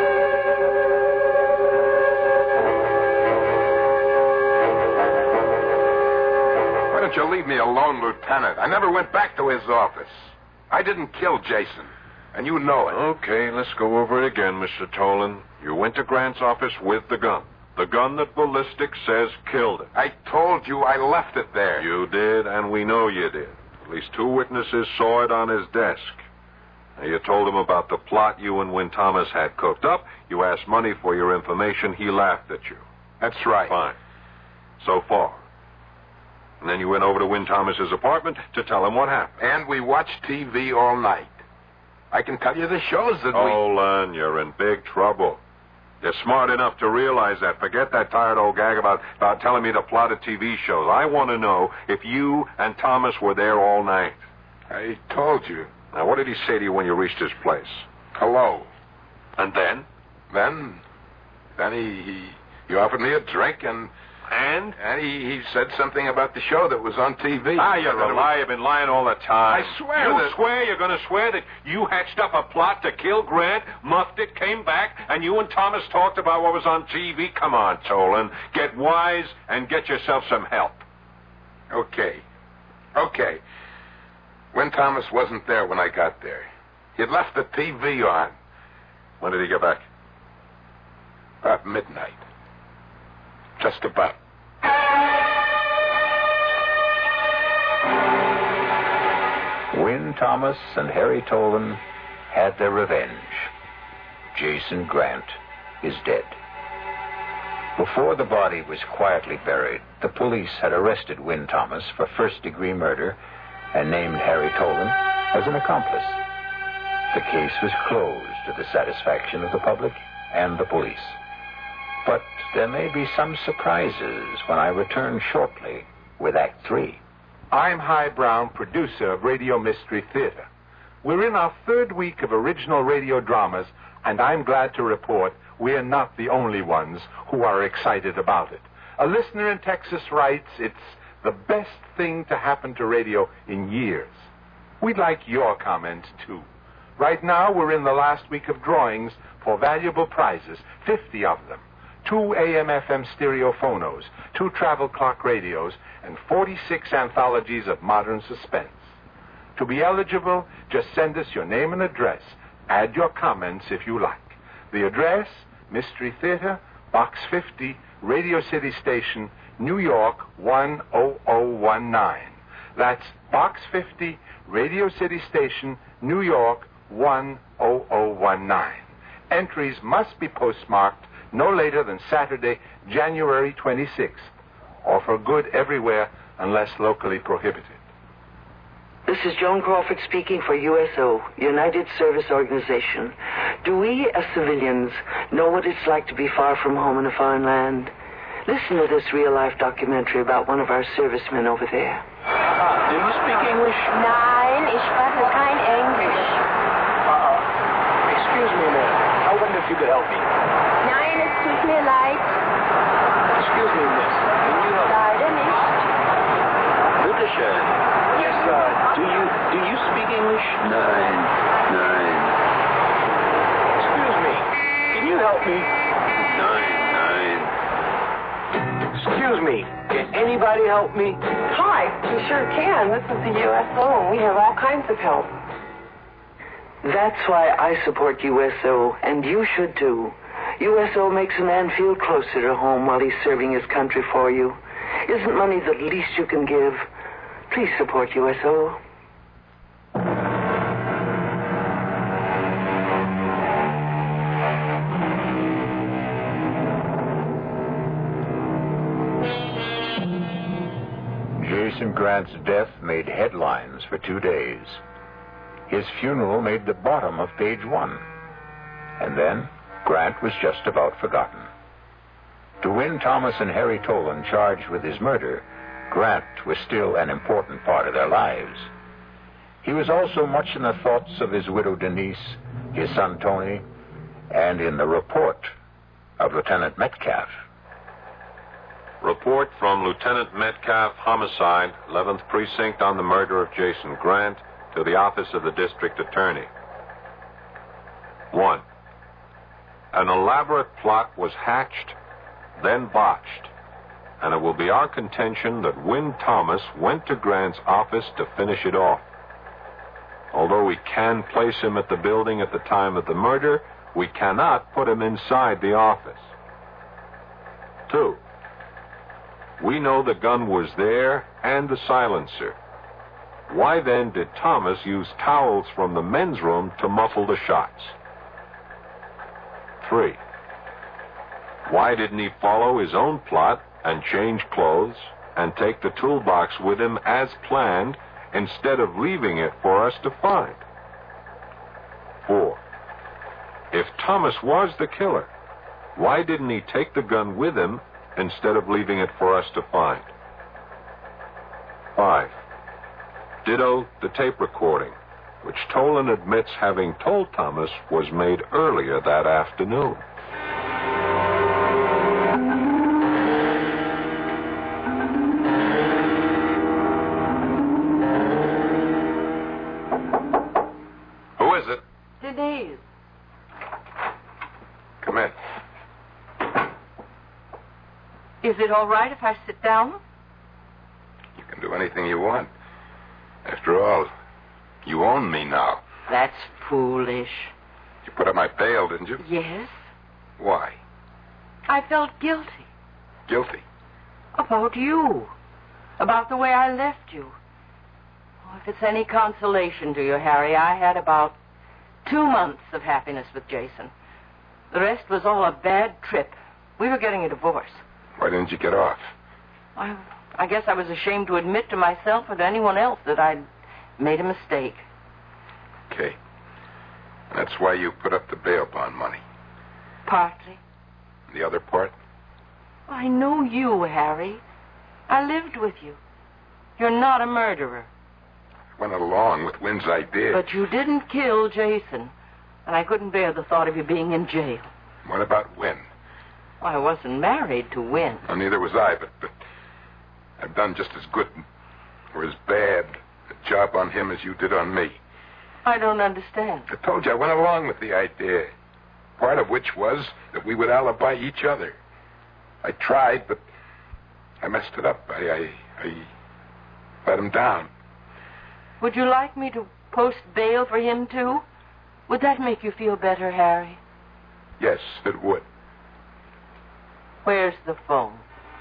Why don't you leave me alone, Lieutenant? I never went back to his office. I didn't kill Jason, and you know it. Okay, let's go over it again, Mister Tolan. You went to Grant's office with the gun. The gun that ballistics says killed him. I told you I left it there. You did, and we know you did. At least two witnesses saw it on his desk. Now, you told him about the plot you and Win Thomas had cooked up. You asked money for your information. He laughed at you. That's right. Fine. So far. And then you went over to Win Thomas's apartment to tell him what happened. And we watched T V all night. I can tell you the shows that we... Olan, you're in big trouble. You're smart enough to realize that. Forget that tired old gag about, about telling me to plot at T V shows. I want to know if you and Thomas were there all night. I told you. Now, what did he say to you when you reached his place? Hello. And then? Then? Then he, he, he offered me a drink and... And? And he, he said something about the show that was on T V. Ah, you're a liar. You've been lying all the time. I swear You that... swear? You're going to swear that you hatched up a plot to kill Grant, muffed it, came back, and you and Thomas talked about what was on T V? Come on, Tolan. Get wise and get yourself some help. Okay. Okay. Win Thomas wasn't there when I got there. He'd left the T V on. When did he get back? About midnight. Just about. Win Thomas and Harry Tolan had their revenge. Jason Grant is dead. Before the body was quietly buried, the police had arrested Win Thomas for first-degree murder and named Harry Tolan as an accomplice. The case was closed to the satisfaction of the public and the police. But there may be some surprises when I return shortly with Act Three. I'm Hy Brown, producer of Radio Mystery Theater. We're in our third week of original radio dramas, and I'm glad to report we're not the only ones who are excited about it. A listener in Texas writes, it's the best thing to happen to radio in years. We'd like your comments, too. Right now, we're in the last week of drawings for valuable prizes, fifty of them. Two A M F M stereo phonos, two travel clock radios, and forty-six anthologies of modern suspense. To be eligible, just send us your name and address. Add your comments if you like. The address, Mystery Theater, Box fifty, Radio City Station, New York one oh oh one nine. That's Box fifty, Radio City Station, New York one oh oh one nine. Entries must be postmarked no later than Saturday, January twenty-sixth, or for good everywhere unless locally prohibited. This is Joan Crawford speaking for U S O, United Service Organization. Do we, as civilians, know what it's like to be far from home in a foreign land? Listen to this real-life documentary about one of our servicemen over there. Do you speak English? Nein, ich spreche kein Englisch. Uh, excuse me, ma'am. I wonder if you could help me. Nein, es tut mir leid. Excuse me, miss. Can you help me? Leider nicht. Bitte schön. Yes, uh, do you, do you speak English? Nein, nein. Excuse me. Can you help me? Nein, nein. Excuse me. Can anybody help me? Hi, we sure can. This is the U S O, and we have all kinds of help. That's why I support U S O, and you should too. U S O makes a man feel closer to home while he's serving his country for you. Isn't money the least you can give? Please support U S O. Jason Grant's death made headlines for two days. His funeral made the bottom of page one. And then Grant was just about forgotten. To Win Thomas and Harry Tolan charged with his murder, Grant was still an important part of their lives. He was also much in the thoughts of his widow Denise, his son Tony, and in the report of Lieutenant Metcalf. Report from Lieutenant Metcalf, Homicide, eleventh Precinct, on the murder of Jason Grant, to the Office of the District Attorney. One. An elaborate plot was hatched, then botched, and it will be our contention that Win Thomas went to Grant's office to finish it off. Although we can place him at the building at the time of the murder, we cannot put him inside the office. Two. We know the gun was there and the silencer. Why then did Thomas use towels from the men's room to muffle the shots? Three. Why didn't he follow his own plot and change clothes and take the toolbox with him as planned instead of leaving it for us to find? Four. If Thomas was the killer, why didn't he take the gun with him instead of leaving it for us to find? Five. Ditto the tape recording, which Tolan admits having told Thomas was made earlier that afternoon. Who is it? Denise. Come in. Is it all right if I sit down? You can do do anything you want. After all, you own me now. That's foolish. You put up my bail, didn't you? Yes. Why? I felt guilty. Guilty? About you. About the way I left you. Oh, if it's any consolation to you, Harry, I had about two months of happiness with Jason. The rest was all a bad trip. We were getting a divorce. Why didn't you get off? I, I guess I was ashamed to admit to myself or to anyone else that I'd made a mistake. Okay. That's why you put up the bail bond money. Partly. The other part? I know you, Harry. I lived with you. You're not a murderer. I went along with Wynn's idea. But you didn't kill Jason. And I couldn't bear the thought of you being in jail. What about Wynn? Well, I wasn't married to Wynn. Well, neither was I, but, but I've done just as good or as bad a job on him as you did on me. I don't understand. I told you I went along with the idea. Part of which was that we would alibi each other. I tried, but I messed it up. I, I, I let him down. Would you like me to post bail for him, too? Would that make you feel better, Harry? Yes, it would. Where's the phone?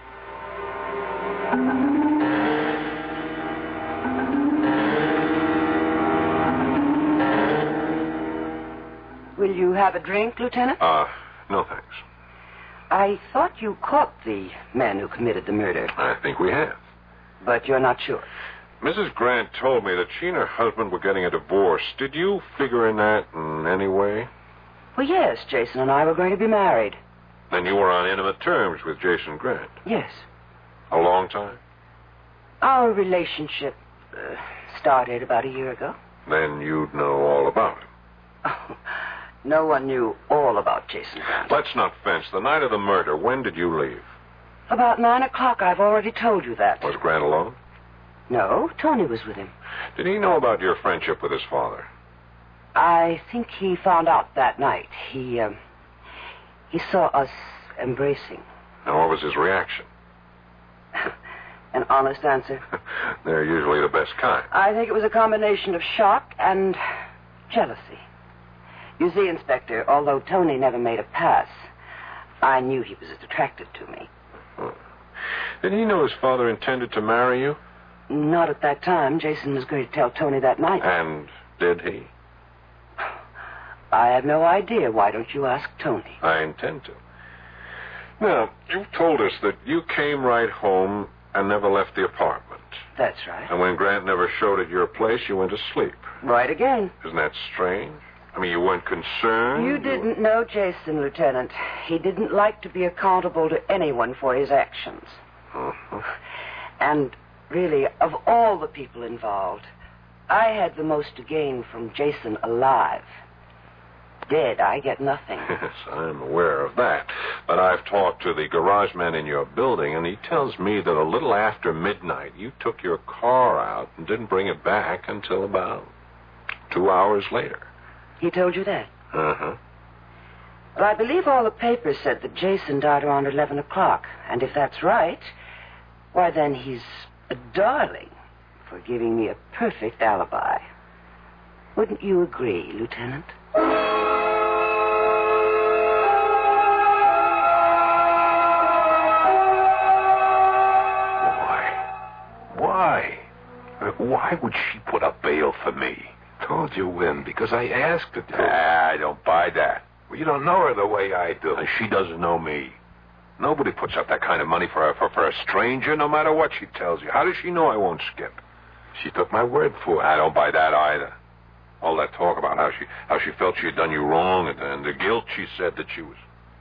Will you have a drink, Lieutenant? Uh, no thanks. I thought you caught the man who committed the murder. I think we have. But you're not sure. Missus Grant told me that she and her husband were getting a divorce. Did you figure in that in any way? Well, yes, Jason and I were going to be married. Then you were on intimate terms with Jason Grant? Yes. A long time? Our relationship uh, started about a year ago. Then you'd know all about him. Oh, no one knew all about Jason Grant. Let's not fence. The night of the murder, when did you leave? About nine o'clock. I've already told you that. Was Grant alone? No, Tony was with him. Did he know about your friendship with his father? I think he found out that night. He, um, he saw us embracing. And what was his reaction? An honest answer. They're usually the best kind. I think it was a combination of shock and jealousy. You see, Inspector, although Tony never made a pass, I knew he was attracted to me. Oh. Did he know his father intended to marry you? Not at that time. Jason was going to tell Tony that night. And did he? I have no idea. Why don't you ask Tony? I intend to. Now, you've told us that you came right home and never left the apartment. That's right. And when Grant never showed at your place, you went to sleep. Right again. Isn't that strange? I mean, you weren't concerned? You didn't know Jason, Lieutenant. He didn't like to be accountable to anyone for his actions. Uh-huh. And really, of all the people involved, I had the most to gain from Jason alive. Dead, I get nothing. Yes, I'm aware of that. But I've talked to the garage man in your building, and he tells me that a little after midnight, you took your car out and didn't bring it back until about two hours later. He told you that? Uh-huh. Well, I believe all the papers said that Jason died around eleven o'clock. And if that's right, why then he's a darling for giving me a perfect alibi. Wouldn't you agree, Lieutenant? Why? Why would she put up bail for me? Told you, Wynn, because I asked her to. Ah, I don't buy that. Well, you don't know her the way I do. And she doesn't know me. Nobody puts up that kind of money for a, for, for a stranger, no matter what she tells you. How does she know I won't skip? She took my word for it. I don't buy that either. All that talk about how she how she felt she had done you wrong and, and the guilt she said that she was...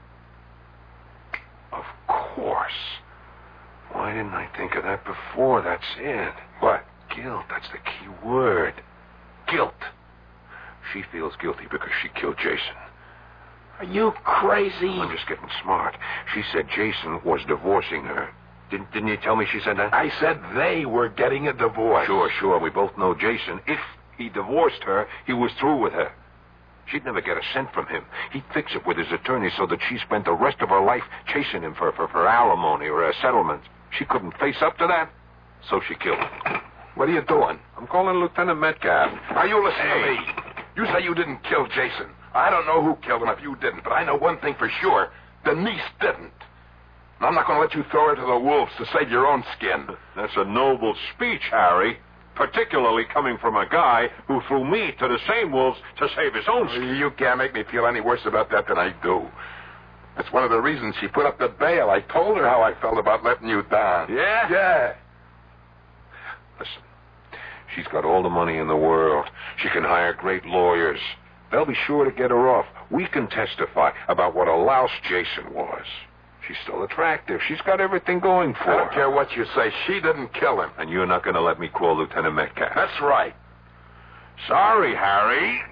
Of course. Why didn't I think of that before? That's it. What? Guilt. That's the key word. Guilt. She feels guilty because she killed Jason. Are you crazy? I'm just getting smart. She said Jason was divorcing her. Didn't, didn't you tell me she said that? I said they were getting a divorce. Sure, sure. We both know Jason. If he divorced her, he was through with her. She'd never get a cent from him. He'd fix it with his attorney so that she spent the rest of her life chasing him for, for, for alimony or a settlement. She couldn't face up to that. So she killed him. What are you doing? I'm calling Lieutenant Metcalf. Are you listening to me? You say you didn't kill Jason. I don't know who killed him if you didn't, but I know one thing for sure. Denise didn't. And I'm not going to let you throw her to the wolves to save your own skin. That's a noble speech, Harry. Particularly coming from a guy who threw me to the same wolves to save his own skin. You can't make me feel any worse about that than I do. That's one of the reasons she put up the bail. I told her how I felt about letting you down. Yeah? Yeah. Listen, she's got all the money in the world. She can hire great lawyers. They'll be sure to get her off. We can testify about what a louse Jason was. She's still attractive. She's got everything going for her. I don't care what you say. She didn't kill him. And you're not going to let me call Lieutenant Metcalf. That's right. Sorry, Harry.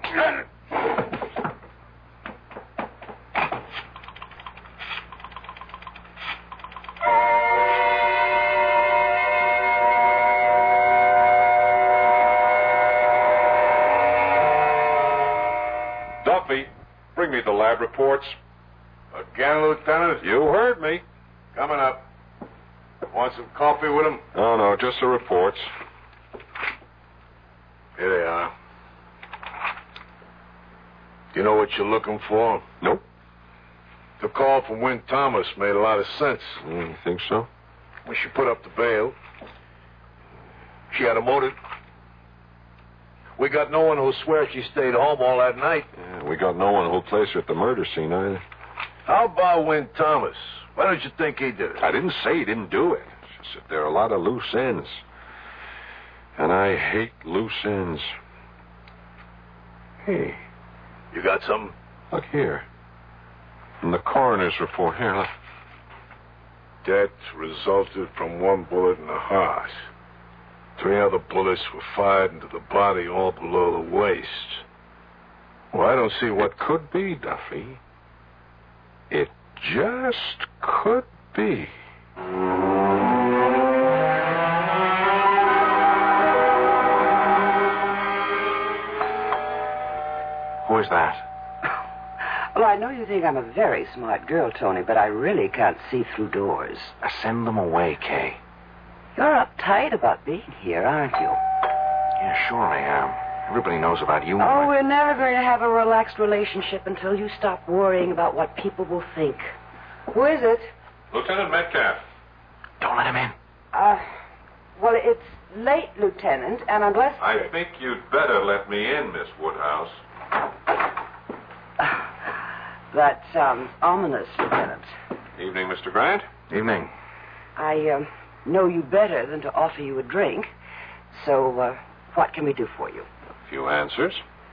Duffy, bring me the lab reports. Again, Lieutenant? You heard me. Coming up. Want some coffee with him? No, no, just the reports. Here they are. Do you know what you're looking for? Nope. The call from Win Thomas made a lot of sense. Mm, you think so? We should put up the bail. She had a motive. We got no one who'll swear she stayed home all that night. Yeah, we got no one who'll place her at the murder scene either. How about Win Thomas? Why don't you think he did it? I didn't say he didn't do it. It's just that there are a lot of loose ends. And I hate loose ends. Hey. You got something? Look here. From the coroner's report. Here, look. Death resulted from one bullet in the heart. Three other bullets were fired into the body all below the waist. Well, I don't see what... It could be, Duffy. It just could be. Who is that? Well, I know you think I'm a very smart girl, Tony, but I really can't see through doors. Send them away, Kay. You're uptight about being here, aren't you? Yeah, sure I am. Everybody knows about you. Oh, we're never going to have a relaxed relationship until you stop worrying about what people will think. Who is it? Lieutenant Metcalf. Don't let him in. Uh, well, it's late, Lieutenant, and unless... I think you'd better let me in, Miss Woodhouse. That sounds ominous, Lieutenant. Evening, Mister Grant. Evening. I um, know you better than to offer you a drink, so uh, what can we do for you? A few answers.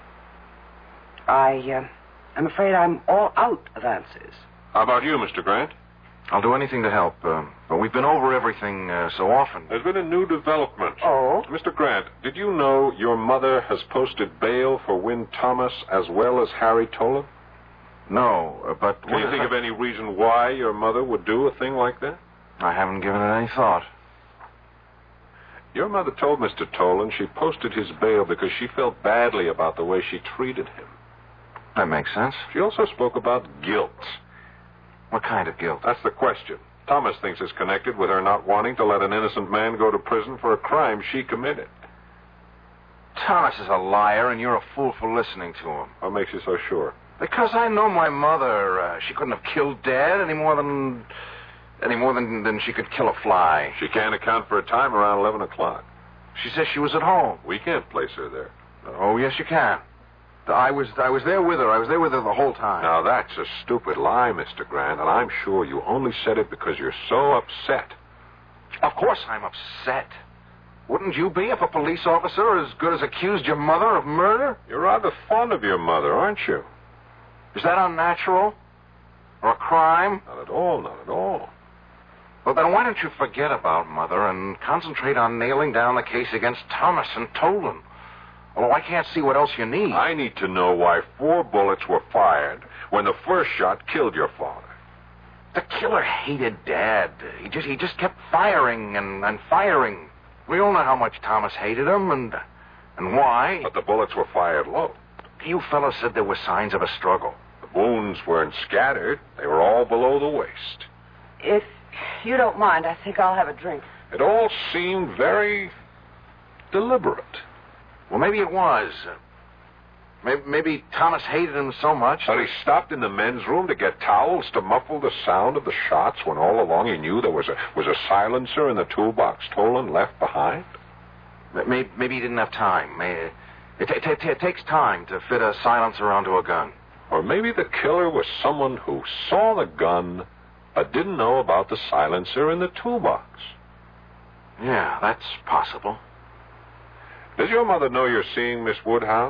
I, uh, I'm afraid I'm all out of answers. How about you, Mister Grant? I'll do anything to help, uh, but we've been over everything uh, so often. There's been a new development. Oh? Mister Grant, did you know your mother has posted bail for Win Thomas as well as Harry Tolan? No, uh, but... Can you think of any reason why your mother would do a thing like that? I haven't given it any thought. Your mother told Mister Tolan she posted his bail because she felt badly about the way she treated him. That makes sense. She also spoke about guilt. What kind of guilt? That's the question. Thomas thinks it's connected with her not wanting to let an innocent man go to prison for a crime she committed. Thomas is a liar, and you're a fool for listening to him. What makes you so sure? Because I know my mother. Uh, she couldn't have killed Dad any more than... any more than, than she could kill a fly. She can't account for a time around eleven o'clock. She says she was at home. We can't place her there. Oh, yes, you can. I was I was there with her. I was there with her the whole time. Now, that's a stupid lie, Mister Grant, and I'm sure you only said it because you're so upset. Of course I'm upset. Wouldn't you be if a police officer as good as accused your mother of murder? You're rather fond of your mother, aren't you? Is that unnatural? Or a crime? Not at all, not at all. Well, then why don't you forget about Mother and concentrate on nailing down the case against Thomas and Tolan? Although I can't see what else you need. I need to know why four bullets were fired when the first shot killed your father. The killer hated Dad. He just he just kept firing and, and firing. We all know how much Thomas hated him and and why. But the bullets were fired low. You fellows said there were signs of a struggle. The wounds weren't scattered. They were all below the waist. If you don't mind, I think I'll have a drink. It all seemed very deliberate. Well, maybe it was. Maybe, maybe Thomas hated him so much. But he stopped in the men's room to get towels to muffle the sound of the shots when all along he knew there was a was a silencer in the toolbox Tolan left behind. Maybe, maybe he didn't have time. Maybe, it, it, it, it takes time to fit a silencer onto a gun. Or maybe the killer was someone who saw the gun but didn't know about the silencer in the toolbox. Yeah, that's possible. Does your mother know you're seeing Miss Woodhouse?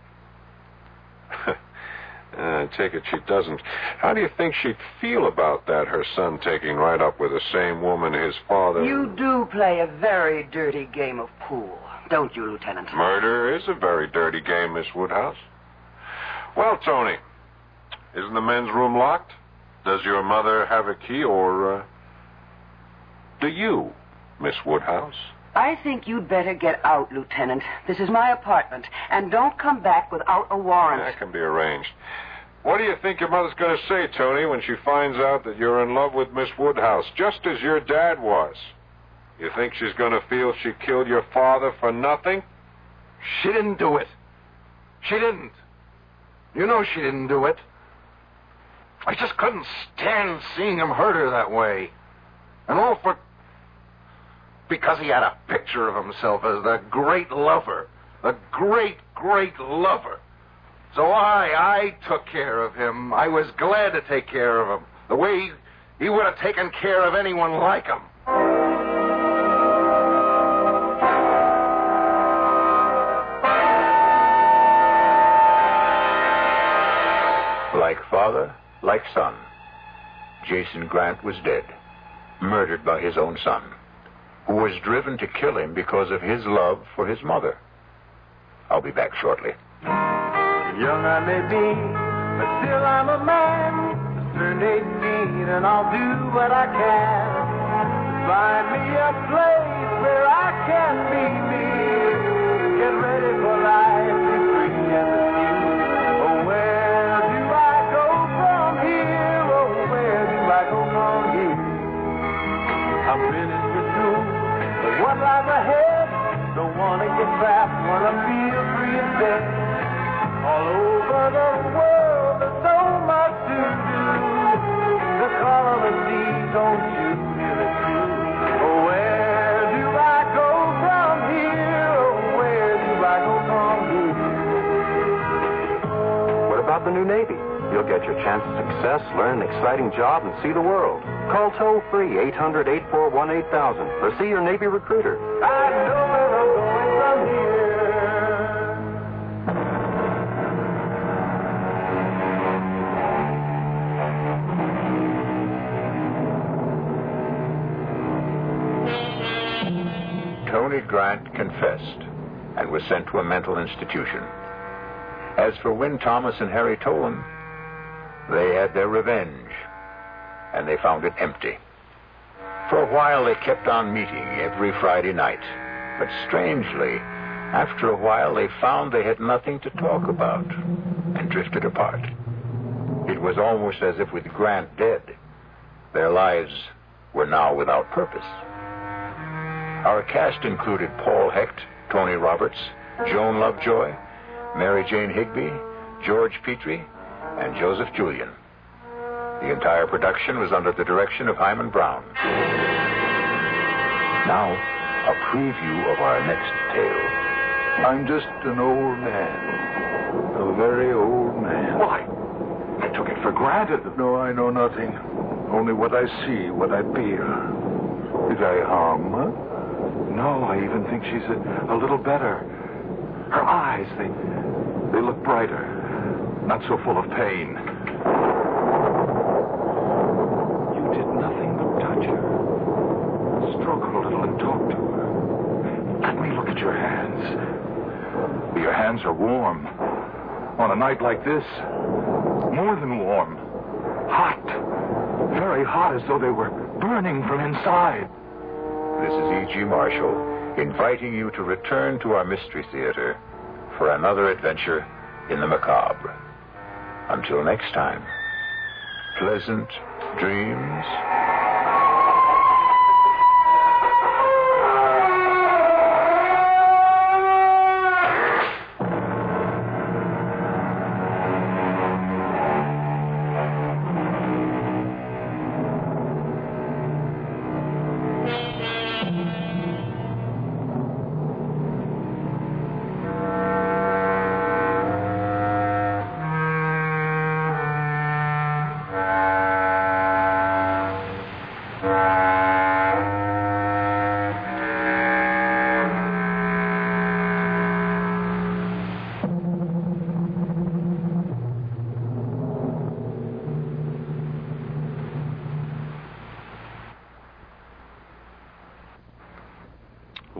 I take it she doesn't. How do you think she'd feel about that, her son taking right up with the same woman his father... You do play a very dirty game of pool, don't you, Lieutenant? Murder is a very dirty game, Miss Woodhouse. Well, Tony, isn't the men's room locked? Does your mother have a key, or uh, do you, Miss Woodhouse? I think you'd better get out, Lieutenant. This is my apartment, and don't come back without a warrant. That can be arranged. What do you think your mother's going to say, Tony, when she finds out that you're in love with Miss Woodhouse, just as your dad was? You think she's going to feel she killed your father for nothing? She didn't do it. She didn't. You know she didn't do it. I just couldn't stand seeing him hurt her that way. And all for... because he had a picture of himself as the great lover. The great, great lover. So I, I took care of him. I was glad to take care of him. The way he, he would have taken care of anyone like him. Like father, like son, Jason Grant was dead, murdered by his own son, who was driven to kill him because of his love for his mother. I'll be back shortly. Young I may be, but still I'm a man. Just turned eighteen and I'll do what I can. Find me a place where I can be me. Get ready for life, be free and the sea. Oh, where do I go from here? Oh, where do I go from here? I'm finished with school, but what lies ahead? Don't want to get trapped, want to feel free instead. All over the world, there's so much to do. The call of the sea, don't you hear it too? Oh, where do I go from here? Oh, where do I go from here? What about the new Navy? You'll get your chance of success, learn an exciting job, and see the world. Call toll-free eight hundred, eight four one, eight thousand or see your Navy recruiter. I know where I'm going from here. Tony Grant confessed and was sent to a mental institution. As for Win Thomas and Harry Tolan, they had their revenge, and they found it empty. For a while, they kept on meeting every Friday night, but strangely, after a while, they found they had nothing to talk about and drifted apart. It was almost as if with Grant dead, their lives were now without purpose. Our cast included Paul Hecht, Tony Roberts, Joan Lovejoy, Mary Jane Higby, George Petrie, and Joseph Julian. The entire production was under the direction of Hyman Brown. Now, a preview of our next tale. I'm just an old man. A very old man. Why? I took it for granted. No, I know nothing. Only what I see, what I feel. Did I harm her? No, I even think she's a, a little better. Her eyes, they, they look brighter. Not so full of pain. You did nothing but touch her. Stroke her a little and talk to her. Let me look at your hands. Your hands are warm. On a night like this, more than warm. Hot. Very hot, as though they were burning from inside. This is E G. Marshall, inviting you to return to our Mystery Theater for another adventure in the macabre. Until next time, pleasant dreams.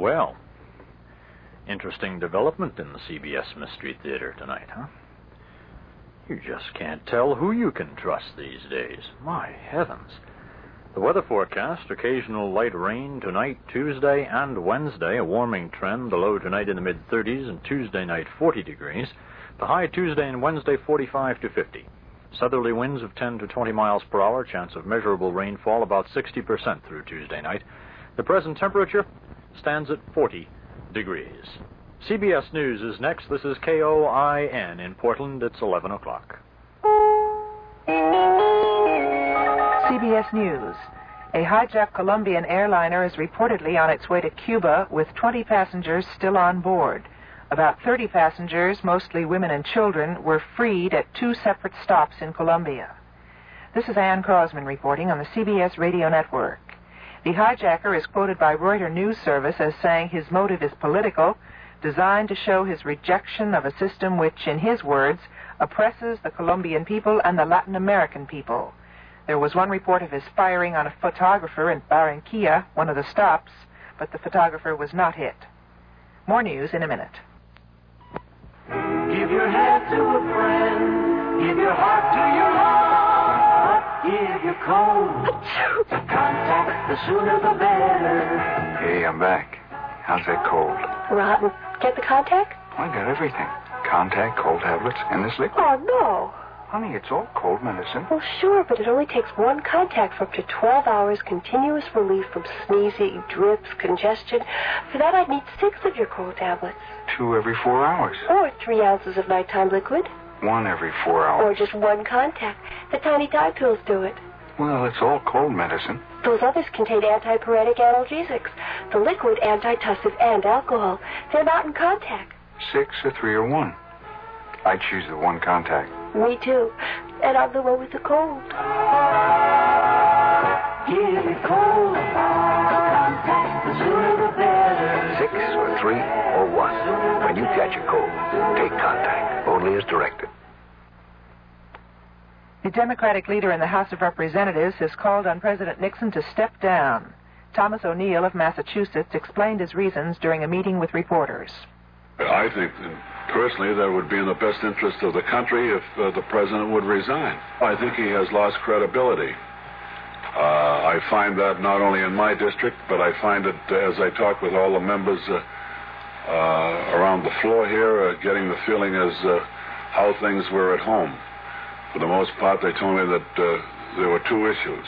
Well, interesting development in the C B S Mystery Theater tonight, huh? You just can't tell who you can trust these days. My heavens. The weather forecast, occasional light rain tonight, Tuesday and Wednesday, a warming trend, the low tonight in the mid-thirties, and Tuesday night forty degrees. The high Tuesday and Wednesday forty-five to fifty. Southerly winds of ten to twenty miles per hour, chance of measurable rainfall about sixty percent through Tuesday night. The present temperature stands at forty degrees. C B S News is next. This is K O I N in Portland. It's eleven o'clock. C B S News. A hijacked Colombian airliner is reportedly on its way to Cuba with twenty passengers still on board. About thirty passengers, mostly women and children, were freed at two separate stops in Colombia. This is Ann Crosman reporting on the C B S radio network. The hijacker is quoted by Reuters News Service as saying his motive is political, designed to show his rejection of a system which, in his words, oppresses the Colombian people and the Latin American people. There was one report of his firing on a photographer in Barranquilla, one of the stops, but the photographer was not hit. More news in a minute. Give your hand to a friend. Give your heart to your heart. Give your cold to contact. The sooner the better. Hey, I'm back. How's that cold? Rotten. Get the contact? I got everything. Contact, cold tablets, and this liquid. Oh, no. Honey, it's all cold medicine. Well, sure, but it only takes one contact for up to twelve hours continuous relief from sneezing, drips, congestion. For that, I'd need six of your cold tablets. Two every four hours. Or three ounces of nighttime liquid. One every four hours. Or just one contact. The tiny Tide pills do it. Well, it's all cold medicine. Those others contain antipyretic analgesics. The liquid, antitussive, and alcohol. They're not in contact. Six or three or one. I choose the one contact. Me too. And I'm the one with the cold. Give me cold. Contact, the sooner the better. Six or three or one. When you catch a cold, take contact. Only as directed. The Democratic leader in the House of Representatives has called on President Nixon to step down. Thomas O'Neill of Massachusetts explained his reasons during a meeting with reporters. I think that personally that would be in the best interest of the country if uh, the president would resign. I think he has lost credibility. Uh, I find that not only in my district, but I find it uh, as I talk with all the members uh, uh, around the floor here, uh, getting the feeling as uh, how things were at home. For the most part, they told me that uh, there were two issues.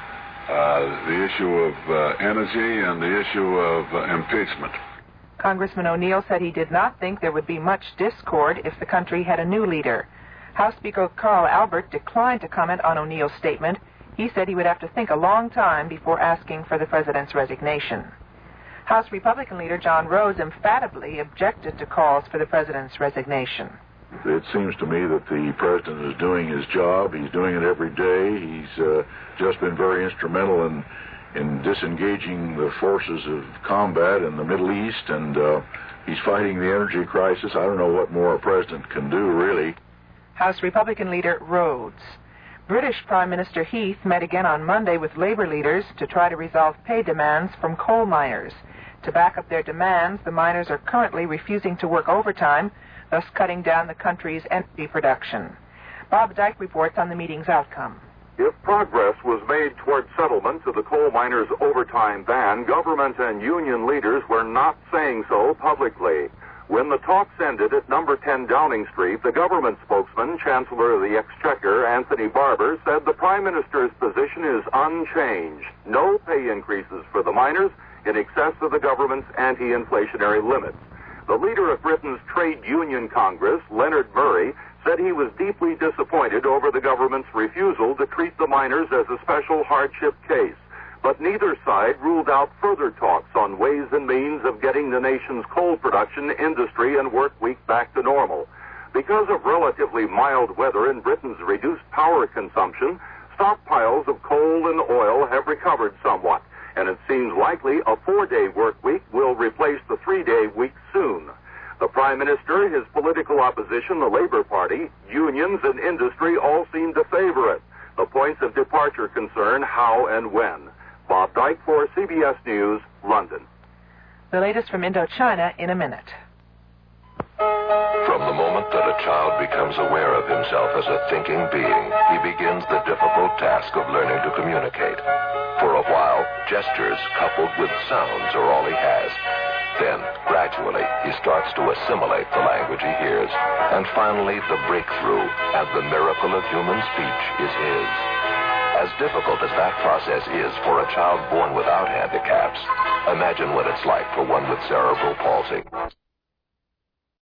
Uh, the issue of uh, energy and the issue of uh, impeachment. Congressman O'Neill said he did not think there would be much discord if the country had a new leader. House Speaker Carl Albert declined to comment on O'Neill's statement. He said he would have to think a long time before asking for the president's resignation. House Republican leader John Rhodes emphatically objected to calls for the president's resignation. It seems to me that the president is doing his job. He's doing it every day. He's uh, just been very instrumental in in disengaging the forces of combat in the Middle East, and uh, he's fighting the energy crisis. I don't know what more a president can do, really. House Republican leader Rhodes. British Prime Minister Heath met again on Monday with labor leaders to try to resolve pay demands from coal miners. To back up their demands, the miners are currently refusing to work overtime, thus cutting down the country's energy production. Bob Dyke reports on the meeting's outcome. If progress was made toward settlement to the coal miners' overtime ban, government and union leaders were not saying so publicly. When the talks ended at number ten Downing Street, the government spokesman, Chancellor of the Exchequer, Anthony Barber, said the Prime Minister's position is unchanged. No pay increases for the miners in excess of the government's anti-inflationary limits. The leader of Britain's Trade Union Congress, Leonard Murray, said he was deeply disappointed over the government's refusal to treat the miners as a special hardship case. But neither side ruled out further talks on ways and means of getting the nation's coal production, industry, and work week back to normal. Because of relatively mild weather and Britain's reduced power consumption, stockpiles of coal and oil have recovered somewhat, and it seems likely a four-day work week will replace the three-day week soon. The Prime Minister, his political opposition, the Labour Party, unions, and industry all seem to favor it. The points of departure concern how and when. Bob Dyke for C B S News, London. The latest from Indochina in a minute. From the moment that a child becomes aware of himself as a thinking being, he begins the difficult task of learning to communicate. For a while, gestures coupled with sounds are all he has. Then, gradually, he starts to assimilate the language he hears. And finally, the breakthrough and the miracle of human speech is his. As difficult as that process is for a child born without handicaps, imagine what it's like for one with cerebral palsy.